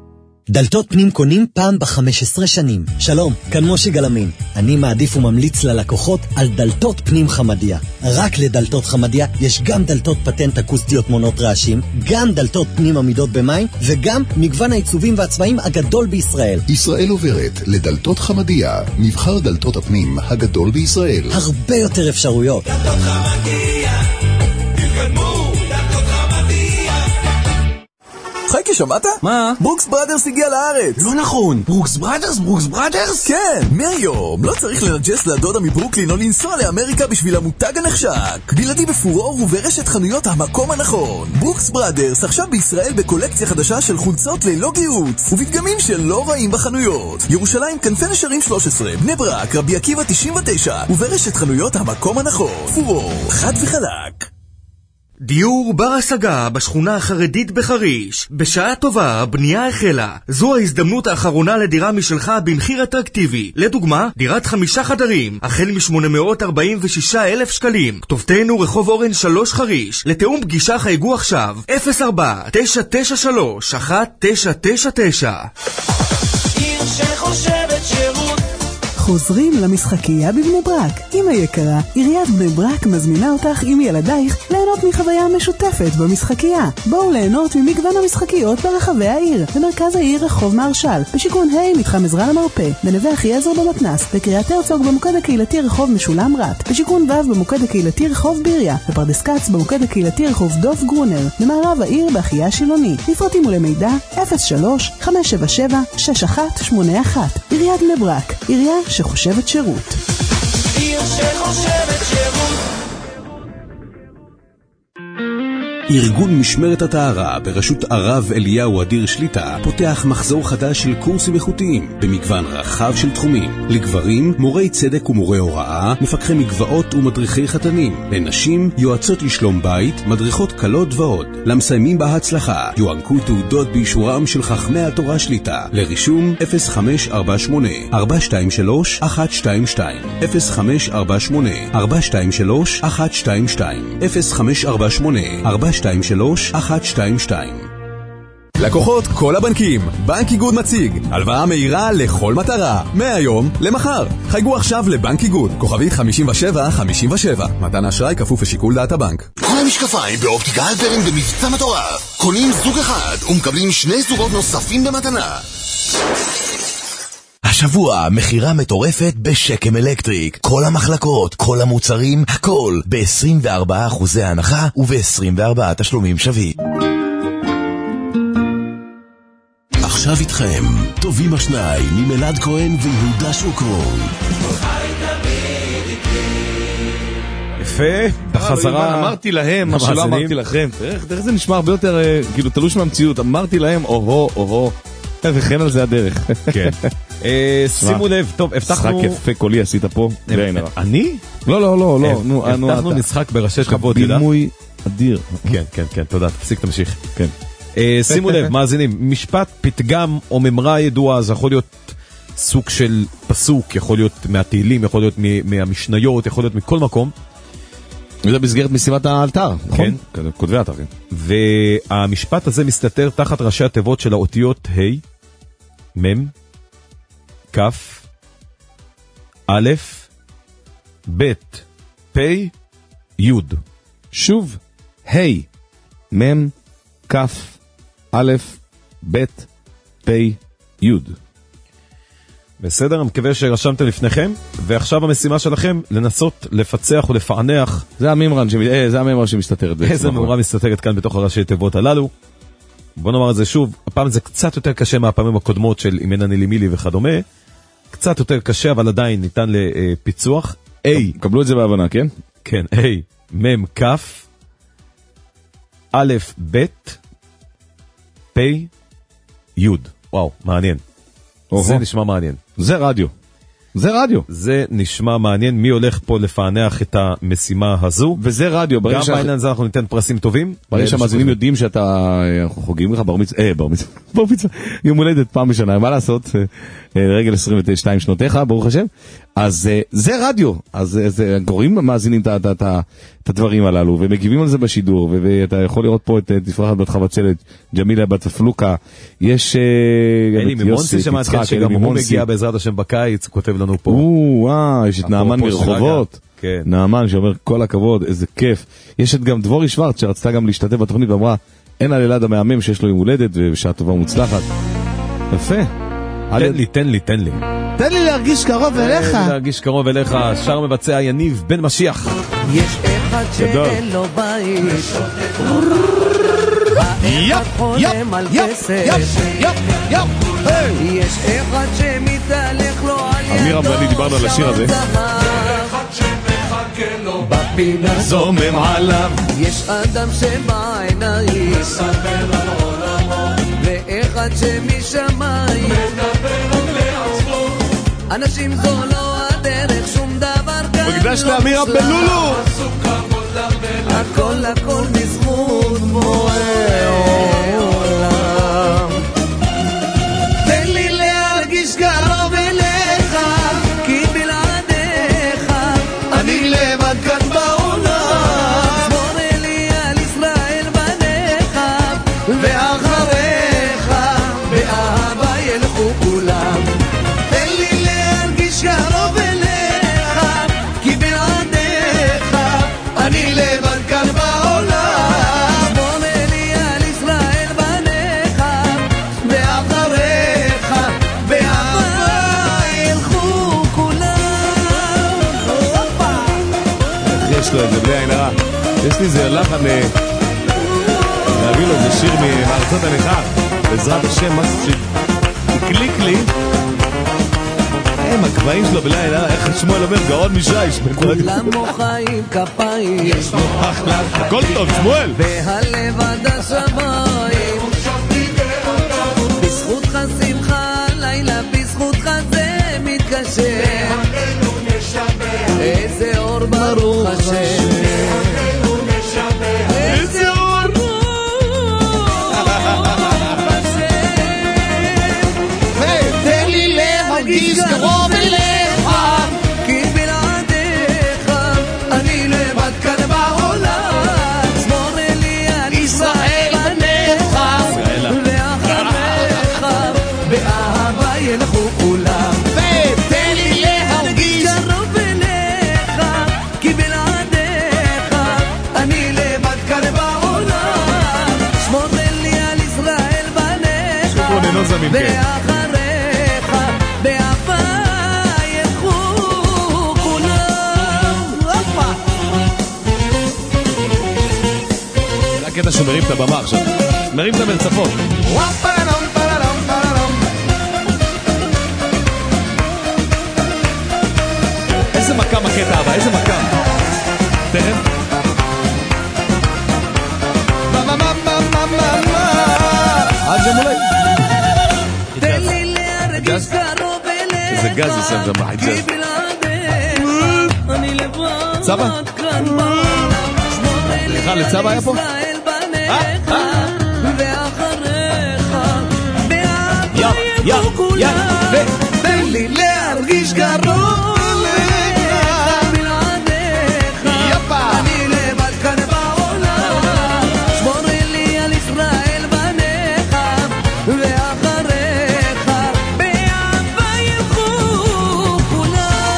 דלתות פנים קונים פעם ב-חמש עשרה שנים. שלום, כאן משה גלמין. אני מעדיף וממליץ ללקוחות על דלתות פנים חמדיה. רק לדלתות חמדיה יש גם דלתות פטנט אקוסטיות מונות רעשים, גם דלתות פנים עמידות במים, וגם מגוון העיצובים והצבעים הגדול בישראל. ישראל עוברת לדלתות חמדיה, מבחר דלתות הפנים הגדול בישראל. הרבה יותר אפשרויות. דלתות חמדיה, תתקדמו, דלתות חמדיה. חייקי, שמעת? מה? ברוקס בראדרס הגיע לארץ. לא נכון. ברוקס בראדרס? ברוקס בראדרס? כן, מהיום לא צריך לנג'ס לדודה מברוקלין או לנסוע לאמריקה בשביל המותג הנחשק. בלעדי בפורור וברשת חנויות המקום הנכון. ברוקס בראדרס עכשיו בישראל בקולקציה חדשה של חולצות ללא גירוץ ובדגמים שלא רעים בחנויות. ירושלים כנפי נשרים שלוש עשרה, בני ברק, רבי עקיבא תשעים ותשע וברשת חנויות המקום הנכון. פורור, חד וחלק. דיור בר השגה בשכונה החרדית בחריש. בשעה טובה בנייה החלה. זו ההזדמנות האחרונה לדירה משלך במחיר אטרקטיבי. לדוגמה, דירת חמישה חדרים החל מ-שמונה מאות ארבעים ושישה אלף שקלים. כתובתנו רחוב אורן שלוש חריש. לתאום פגישה חייגו עכשיו אפס ארבע תשע תשע שלוש אחת תשע תשע תשע. עיר שחושבת שירות. חוזרים למשחקייה בבני ברק. אמא יקרה, עיריית בני ברק מזמינה אותך עם ילדייך ליהנות מחוויה משותפת במשחקייה. בואו ליהנות ממגוון המשחקיות ברחבי העיר. במרכז העיר רחוב מרשל, בשיכון ה' מתחם עזרא למרפא, בנווה אחיעזר במתנ"ס, בקריית הרצוג במוקד הקהילתי רחוב משולם רט, בשיכון ו' במוקד הקהילתי רחוב ביריה, בפרדס כץ במוקד הקהילתי רחוב דוב גרונר, במערב העיר באחייה שילוני. לפרטים ולמידע אפס שלוש חמש שבע שבע שש אחת שמונה אחת. עיריית בני ברק, עירייה שחושבת שירות. עיר שחושבת שירות. ארגון משמרת הטהרה בראשות הרב אליהו אדיר שליטה פותח מחזור חדש של קורסים איכותיים במגוון רחב של תחומים. לגברים, מורי צדק ומורי הוראה, מפקחי מגבעות ומדריכי חתנים. לנשים, יועצות לשלום בית, מדריכות קלות ועוד. למסיימים בהצלחה, יוענקו תעודות באישורם של חכמי התורה שליטה. לרישום אפס חמש ארבע שמונה ארבע שתיים שלוש אחת שתיים שתיים אפס חמש ארבע שמונה ארבע שתיים שלוש אחת שתיים שתיים אפס חמש ארבע שמונה ארבע שתיים שלוש אחת שתיים שתיים. לקוחות כל הבנקים, בנק איגוד מציג הלוואה מהירה לכל מטרה מהיום למחר. חייגו עכשיו לבנק איגוד כוכבית חמישים ושבע חמישים ושבע. מתן אשראי כפוף לשיקול דעת הבנק. כל המשקפיים באופטיקה הלפרין במבצע מטורף. קונים זוג אחד ומקבלים שני זוגות נוספים במתנה. השבוע מחירה מטורפת בשקם אלקטריק. כל המחלקות, כל המוצרים, הכל ב-עשרים וארבעה אחוזי הנחה וב-עשרים וארבעה תשלומים שווים. עכשיו איתכם, טובים השניים ממלעד כהן ויהודה שוקרון. יפה, בחזרה. אמרתי להם, מה שלא אמרתי לכם. איך זה נשמע הרבה יותר, כאילו, תלוש מהמציאות. אמרתי להם, אוהו, אוהו. וכן על זה הדרך. כן. שימו לב, טוב, הבטחנו... משחק יפה קולי עשית פה. אני? לא, לא, לא, לא. הבטחנו משחק בראשי כבוד, ידע? בימוי אדיר. כן, כן, כן, תודה, תפסיק, תמשיך. כן. שימו לב, מאזינים, משפט, פתגם או ממרה ידועה, זה יכול להיות סוג של פסוק, יכול להיות מהתהילים, יכול להיות מהמשניות, יכול להיות מכל מקום. זה במסגרת משימת האלתר, נכון? כן. כותבי האתר, כן. והמשפט הזה מסתתר תחת ראשי התיבות של האותיות ה', מ', כ', א', ב', פ', י'. שוב, ה', מ', כ', א', ב', פ', י'. בסדר, אני מקווה שרשמתם לפניכם, ועכשיו המשימה שלכם לנסות לפצח ולפענח. זה הממרן, זה הממרה שמסתתרת. איזה ממרה מסתתרת כאן בתוך הראשי תיבות הללו. בוא נאמר את זה שוב, הפעם זה קצת יותר קשה מהפעמים הקודמות של אם אין אני לי מילי וכדומה. קצת יותר קשה, אבל עדיין ניתן לפיצוח. A. קבלו את זה בהבנה, כן? כן, A, מ', כ', א', ב', פ', י'. וואו, מעניין. זה נשמע מעניין. זה רדיו. זה רדיו. זה נשמע מעניין. מי הולך פה לפענח את המשימה הזו? וזה רדיו. גם בעניין הזה אנחנו ניתן פרסים טובים. ברגע שהמאזינים יודעים שאתה חוגגים לך בר מצווה, אה, בר מצווה, בר מצווה, יום הולדת פעם בשנה, מה לעשות? רגל עשרים ושתיים שנותיך, ברוך השם. אז זה רדיו, אז גורים מאזינים את הדברים הללו, ומגיבים על זה בשידור, ואתה יכול לראות פה את תפרחת בת חוות שלט, ג'מילה בת פלוקה, יש אלי ממונסי שמעדכן שגם הוא מגיע בעזרת השם בקיץ, הוא כותב לנו פה. וואו, יש את נעמן מרחובות, נעמן שאומר כל הכבוד, איזה כיף. יש את גם דבורי שוורץ שרצתה גם להשתתף בתוכנית ואמרה, אין על ילד המאמם שיש לו יום הולדת ובשעה טובה ומוצלחת. יפה. תן לי, תן לי, תן לי. תן לי להרגיש קרוב אליך. תן לי להרגיש קרוב אליך, שר מבצע יניב בן משיח. יש אחד שאין לו בית, האחד חולם על כסף, יש אחד שמתהלך לו על ידו, אמירם ואני דיברנו על השיר הזה, בפינה זומם עליו, יש אדם שבעיניים מספר על עולמו, ואחד שמשמיים מדבר לעצמו, אנשים זו לא הדרך, שום דבר כאן מקדש לאמירם בלולו, הכל הכל בזכות בורא עולם. תן לי להרגיש קרוב אליך, כי בלעדיך אני לבד כאן בעולם. שמור לי על ישראל בניך, ואחריך באהבה ילכו כולם. תן לי להרגיש קרוב אליך, כי בלעדיך אני לבד כאן בעולם. שמור לי על ישראל בניך, ואחריך באהבה ילכו כולם. יש לו את זה בלי עין הרע. יש לי איזה לחן להביא לו איזה שיר מארצות הנכר, בעזרת השם, משהו שקליק לי, הם הקבעים שלו בלי עין הרע, איך שמואל אומר, גאון משייש, כולם מוחאים כפיים, יש מוכח לך הכל טוב, שמואל, והלב עד השמיים, בזכותך שמחה לילה, בזכותך זה מתקשר, איזה אור ברוך השם, איזה אור ברוך השם. תן לי להרגיש קרוב אליך, כי בלעדיך אני לבד כאן בעולם. שמור לי על ישראל בניך, ואחריך באהבה ילכו כולם. תן לי להרגיש קרוב אליך, כי בלעדיך אני לבד כאן בעולם. שמור לי על ישראל בניך, ואחריך באהבה ילכו כולם. זה הקטע שמרים את הבמה עכשיו, מרים את המרצפות. איזה מקם הקטע הבא, איזה מקם. תכף. עד זה מולי. תן לי להרגיש קרוב אליך, איזה גז עושה שם כי בחייצ'ס. בלעדיך אני לבד צבא? כאן בעולם. שמור לי סליחה, לצבא היה פה? ישראל בניך, ואחריך באהבה ילכו כולם. תן לי להרגיש קרוב אליך, בלעדיך אני לבד כאן בעולם. שמור לי על ישראל בניך, ואחריך באהבה ילכו כולם.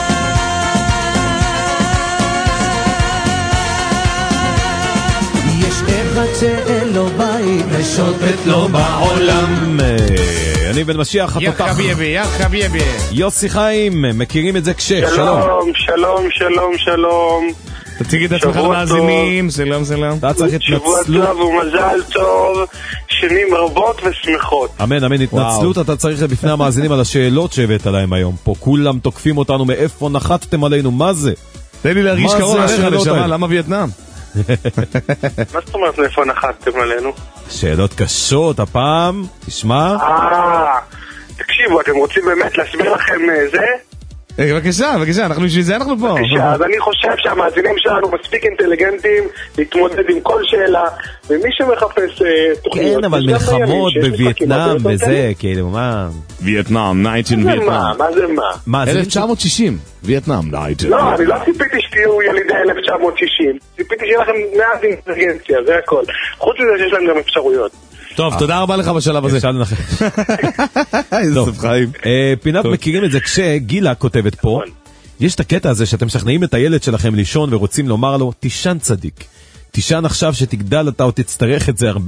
יש אחד שאין לו בית ושוטט לו בעולם. אני בן משיח יא התותח. חביבי, יא חביבי. יוסי חיים, מכירים את זה כש, שלום. שלום, שלום, שלום, שלום. תציג את עצמך למאזינים, שלום, שלום. אתה צריך שבוע התנצלות. טוב ומזל טוב, שנים רבות ושמחות. אמן, אמן, התנצלות אתה צריך בפני המאזינים על השאלות שהבאת להם היום. פה כולם תוקפים אותנו, מאיפה נחתתם עלינו, מה זה? תן לי להרגיש מה קרוב זה עליך, השאלות נשמה, האלה? למה וייטנאם? מה זאת אומרת לאיפה נחתתם עלינו? שאלות קשות, הפעם, תשמע. אה, תקשיבו, אתם רוצים באמת להסביר לכם אה, זה? בבקשה, בבקשה, אנחנו בשביל זה אנחנו פה. בבקשה, אז אני חושב שהמאזינים שלנו מספיק אינטליגנטים להתמודד עם כל שאלה, ומי שמחפש תוכניות... כן, אבל מלחמות בווייטנאם וזה, כאילו, מה? וייטנאם, נייט אין וייטנאם. מה זה מה? אלף תשע מאות שישים, וייטנאם, נייט אין. לא, אני לא ציפיתי שתהיו ילידי אלף תשע מאות שישים, ציפיתי שיהיה לכם מאז אינטליגנציה, זה הכל. חוץ מזה שיש להם גם אפשרויות. טוב, תודה רבה לך בשלב הזה. אפשר לנחם. איזה סוף חיים. פינת מכירים את זה כשגילה כותבת פה, יש את הקטע הזה שאתם משכנעים את הילד שלכם לישון ורוצים לומר לו, תישן צדיק. תישן עכשיו שתגדל אתה או תצטרך את זה הרבה.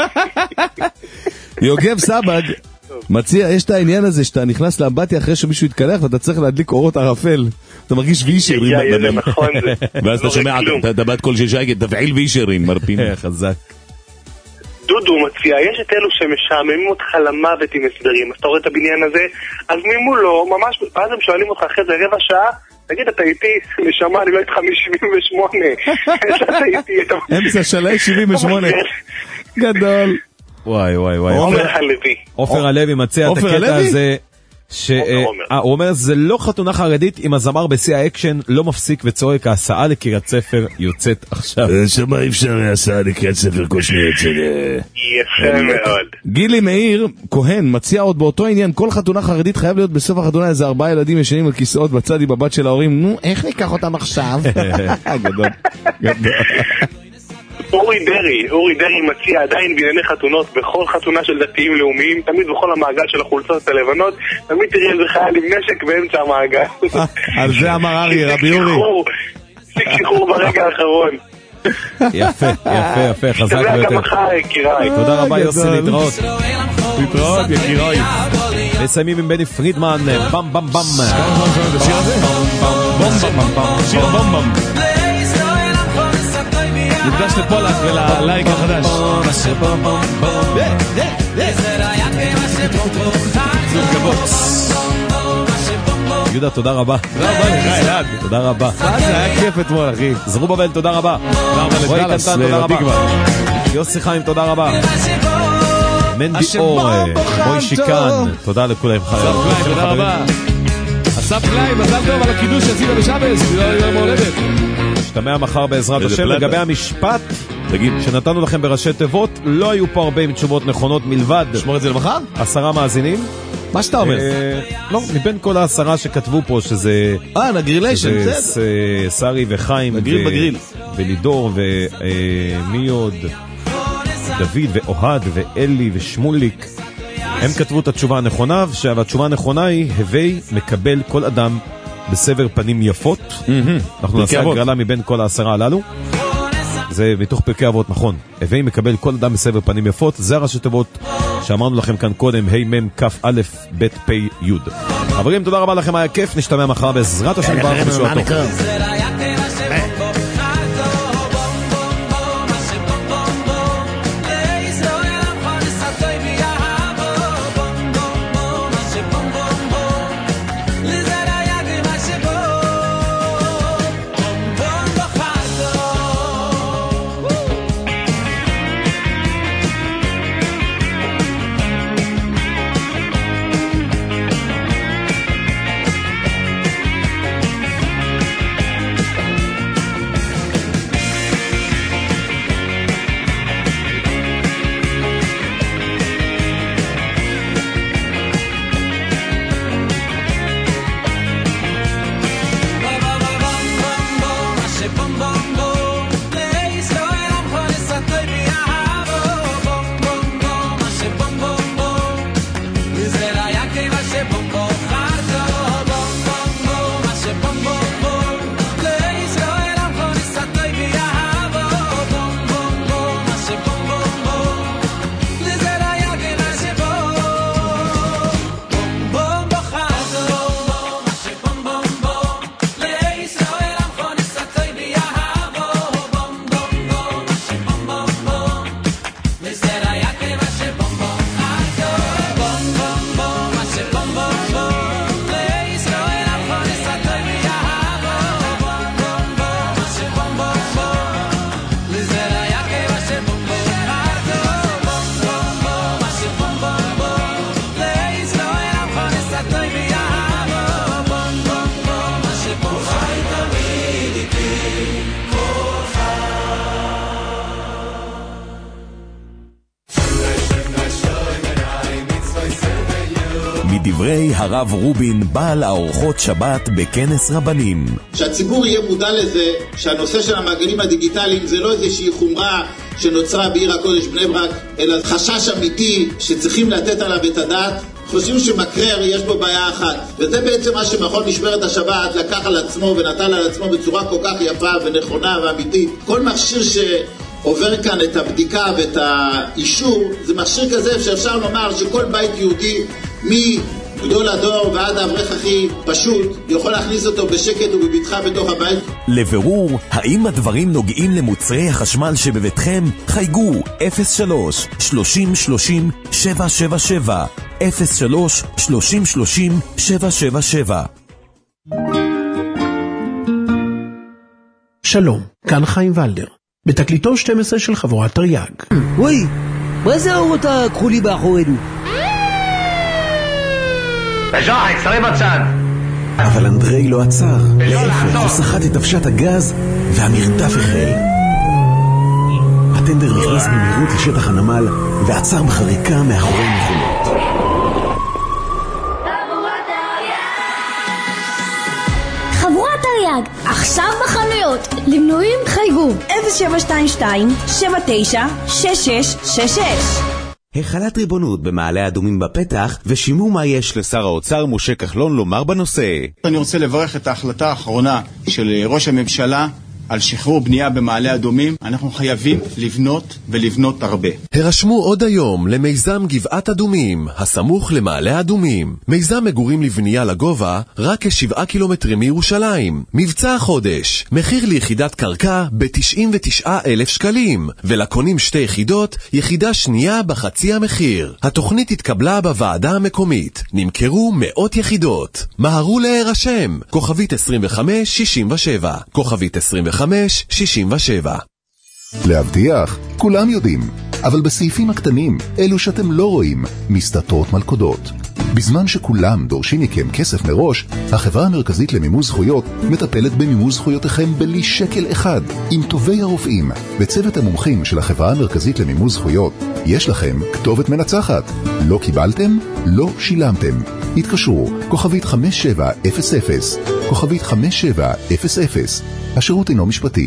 יוגב סבג מציע, יש את העניין הזה שאתה נכנס לאמבטיה אחרי שמישהו יתקלח ואתה צריך להדליק אורות ערפל. אתה מרגיש וישרים. ואז אתה שומע, אתה בת כל ששייגת, תפעיל וישרים, מרפים. חזק. דודו מציע, יש את אלו שמשעממים אותך למוות עם הסברים, אז אתה רואה את הבניין הזה, אז ממולו, ממש, ואז הם שואלים אותך אחרי זה רבע שעה, תגיד, אתה איתי, נשמה, אני לא איתך מ-שבעים ושמונה, אתה איתי, אמצע שלי שבעים ושמונה, גדול. וואי וואי וואי. עומר הלוי. עופר הלוי מציע את הקטע הזה, הוא אומר, זה לא חתונה חרדית אם הזמר בשיא האקשן לא מפסיק וצועק, ההסעה לקריית ספר יוצאת עכשיו. שמה אי אפשר ההסעה לקריית ספר כל שני יוצא. יפה מאוד. גילי מאיר כהן מציע עוד באותו עניין, כל חתונה חרדית חייב להיות בסוף החתונה איזה ארבעה ילדים ישנים על כיסאות בצד עם הבת של ההורים, נו איך ניקח אותם עכשיו? גדול. גדול. אורי דרי, אורי דרי מציע עדיין בענייני חתונות, בכל חתונה של דתיים לאומיים, תמיד בכל המעגל של החולצות הלבנות, תמיד תראי איזה חייל עם נשק באמצע המעגל. על זה אמר ארי, רבי אורי. סיק שחרור ברגע האחרון. יפה, יפה, יפה, חזק ביותר. תודה גם אחר, יקיריי. תודה רבה יוסי, להתראות. להתראות, יקיריי. מסיימים עם בני פרידמן, במ במ במ. שיר הזה? בום במ במ. שיר בום במ. נפגש לפולק וללייק החדש. יהודה, תודה רבה. תודה רבה לך, אלעד. תודה רבה. זה היה כיף אתמול, אחי. זרובבל, תודה רבה. רועי קנטן, תודה רבה. יוסי חיים, תודה רבה. מנדי אור, מוישי כאן, תודה לכולם. אסף קליין, תודה רבה. אסף קליין, מזל טוב על הקידוש שעשית בשבס, יום ההולדת. נשתמע מחר בעזרת השם. לגבי המשפט שנתנו לכם בראשי תיבות, לא היו פה הרבה עם תשובות נכונות מלבד נשמור את זה למחר? עשרה מאזינים. מה שאתה אומר? לא, מבין כל העשרה שכתבו פה שזה אה, נגריליישן, שרי וחיים נגריל בגריל ולידור ומי עוד, דוד ואוהד ואלי ושמוליק, הם כתבו את התשובה הנכונה, והתשובה הנכונה היא הווי מקבל כל אדם בסבר פנים יפות. אנחנו נעשה הגרלה מבין כל העשרה הללו, זה מתוך פרקי אבות, נכון. הווי מקבל כל אדם בסבר פנים יפות, זה הראשי תיבות שאמרנו לכם כאן קודם, ה' מ' כ' א' ב' פ' י'. חברים, תודה רבה לכם, היה כיף, נשתמע מחר בעזרת השם ברוך משועתו. מדברי הרב רובין, בעל האורחות שבת בכנס רבנים. שהציבור יהיה מודע לזה שהנושא של המעגלים הדיגיטליים זה לא איזושהי חומרה שנוצרה בעיר הקודש בני ברק, אלא חשש אמיתי שצריכים לתת עליו את הדעת. חושבים שמקרר יש בו בעיה אחת, וזה בעצם מה שמכון משמרת השבת לקח על עצמו ונטל על עצמו בצורה כל כך יפה ונכונה ואמיתית. כל מכשיר שעובר כאן את הבדיקה ואת האישור, זה מכשיר כזה שאפשר לומר שכל בית יהודי מגדול הדור ועד האברך הכי פשוט יכול להכניס אותו בשקט ובבטחה בתוך הבית. לבירור, האם הדברים נוגעים למוצרי החשמל שבביתכם? חייגו אפס שלוש שלושים שלושים שבע שבע שבע אפס שלוש שלושים שלושים שבע שבע שבע. שלום, כאן חיים ולדר, בתקליטו שתים עשרה של חבורת תרי"ג. וואי, מה זה האורות הכחולי באחורינו? בז'וח, אצטרי בצד. אבל אנדרי לא עצר, להפך, הוא סחט את אבשת הגז והמרדף החל. הטנדר נכנס במהירות לשטח הנמל ועצר בחריקה מאחורי מכונות. חבורת תרי"ג, עכשיו בחנויות, למנויים חייגו אפס שבע שתיים שתיים שבע תשע שש שש שש שש. החלת ריבונות במעלה אדומים בפתח, ושימו מה יש לשר האוצר משה כחלון לומר בנושא. אני רוצה לברך את ההחלטה האחרונה של ראש הממשלה על שחרור בנייה במעלה אדומים. אנחנו חייבים לבנות ולבנות הרבה. הרשמו עוד היום למיזם גבעת אדומים, הסמוך למעלה אדומים. מיזם מגורים לבנייה לגובה, רק כשבעה קילומטרים מירושלים. מבצע החודש, מחיר ליחידת קרקע ב-תשעים ותשעה אלף שקלים, ולקונים שתי יחידות, יחידה שנייה בחצי המחיר. התוכנית התקבלה בוועדה המקומית, נמכרו מאות יחידות. מהרו להירשם, כוכבית עשרים וחמש שישים ושבע, כוכבית עשרים וחמש שישים ושבע. להבטיח, כולם יודעים, אבל בסעיפים הקטנים, אלו שאתם לא רואים, מסתתרות מלכודות. בזמן שכולם דורשים מכם כסף מראש, החברה המרכזית למימוש זכויות מטפלת במימוש זכויותיכם בלי שקל אחד. עם טובי הרופאים וצוות המומחים של החברה המרכזית למימוש זכויות, יש לכם כתובת מנצחת. לא קיבלתם? לא שילמתם. התקשרו, כוכבית חמש שבע אפס אפס, כוכבית חמש שבע אפס אפס. השירות אינו משפטי.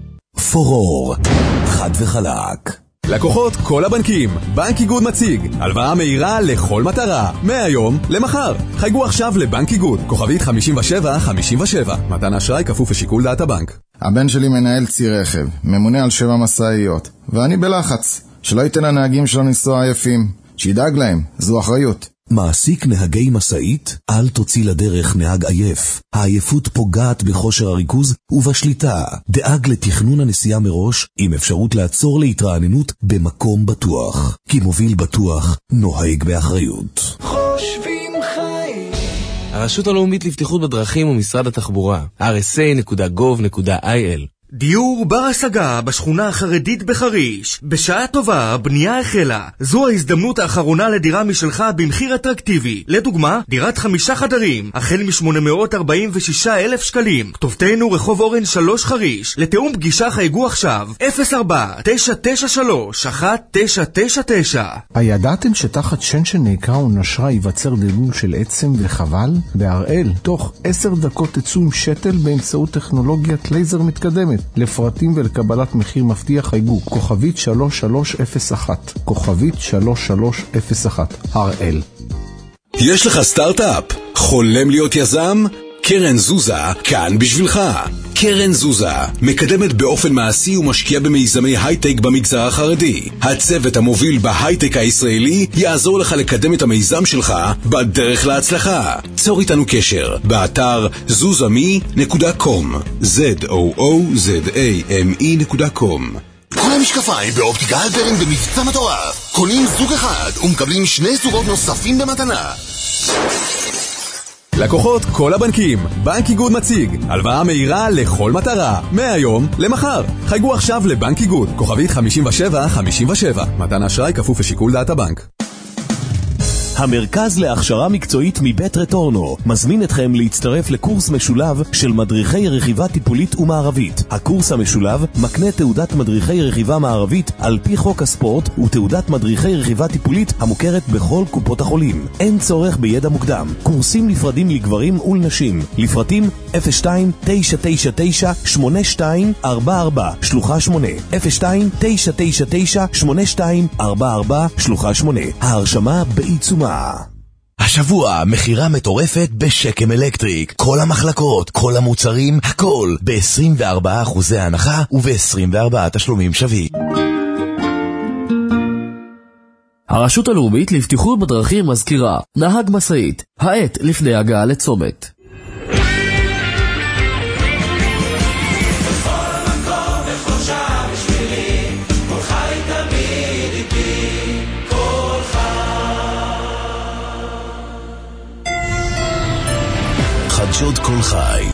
פורור, חד וחלק. לקוחות כל הבנקים, בנק איגוד מציג הלוואה מהירה לכל מטרה, מהיום למחר. חייגו עכשיו לבנק איגוד, כוכבית חמישים ושבע חמישים ושבע. מתן אשראי כפוף לשיקול דעת הבנק. הבן שלי מנהל צי רכב, ממונה על שבע מסעיות, ואני בלחץ שלא ייתן לנהגים שלו לנסוע עייפים, שידאג להם, זו אחריות. מעסיק נהגי מסעית? אל תוציא לדרך נהג עייף. העייפות פוגעת בכושר הריכוז ובשליטה. דאג לתכנון הנסיעה מראש עם אפשרות לעצור להתרעננות במקום בטוח. כי מוביל בטוח נוהג באחריות. חושבים חיים. הרשות הלאומית לבטיחות בדרכים ומשרד התחבורה אר אס איי נקודה גוב נקודה איי אל. דיור בר השגה בשכונה החרדית בחריש. בשעה טובה, בנייה החלה. זו ההזדמנות האחרונה לדירה משלך במחיר אטרקטיבי. לדוגמה, דירת חמישה חדרים, החל מ-שמונה מאות ארבעים ושישה אלף שקלים. כתובתנו רחוב אורן שלוש חריש. לתאום פגישה חייגו עכשיו אפס ארבע תשע תשע שלוש אחת תשע תשע תשע. הידעתם שתחת שן שנעקרה או נשרה ייווצר דילול של עצם וחבל? בהראל, תוך עשר דקות תצאו עם שתל באמצעות טכנולוגיית לייזר מתקדמת. לפרטים ולקבלת מחיר מבטיח חייגו כוכבית שלוש שלוש אפס אחת, כוכבית שלוש שלוש אפס אחת. הראל. יש לך סטארט-אפ? חולם להיות יזם? קרן זוזה כאן בשבילך. קרן זוזה מקדמת באופן מעשי ומשקיעה במיזמי הייטק במגזר החרדי. הצוות המוביל בהייטק הישראלי יעזור לך לקדם את המיזם שלך בדרך להצלחה. צור איתנו קשר באתר זוזמי נקודה קום, זד או או זד איי אם אי נקודה קום. כל המשקפיים באופטיקה הלפרין במבצע מטורף. קונים זוג אחד ומקבלים שני זוגות נוספים במתנה. לקוחות כל הבנקים, בנק איגוד מציג הלוואה מהירה לכל מטרה, מהיום למחר. חייגו עכשיו לבנק איגוד, כוכבית חמישים ושבע חמישים ושבע. מתן אשראי כפוף לשיקול דעת הבנק. המרכז להכשרה מקצועית מבית רטורנו מזמין אתכם להצטרף לקורס משולב של מדריכי רכיבה טיפולית ומערבית. הקורס המשולב מקנה תעודת מדריכי רכיבה מערבית על פי חוק הספורט ותעודת מדריכי רכיבה טיפולית המוכרת בכל קופות החולים. אין צורך בידע מוקדם. קורסים נפרדים לגברים ולנשים. לפרטים אפס שתיים תשע תשע תשע שמונה שתיים ארבע ארבע שלוחה שמונה אפס שתיים תשע תשע תשע שמונה שתיים ארבע ארבע שלוחה שמונה. ההרשמה בעיצומה. השבוע מחירה מטורפת בשקם אלקטריק. כל המחלקות, כל המוצרים, הכל ב-עשרים וארבעה אחוזי הנחה וב-עשרים וארבעה תשלומים שווים. הרשות הלאומית לבטיחות בדרכים מזכירה, נהג משאית, העת לפני הגעה לצומת. חדשות כל חי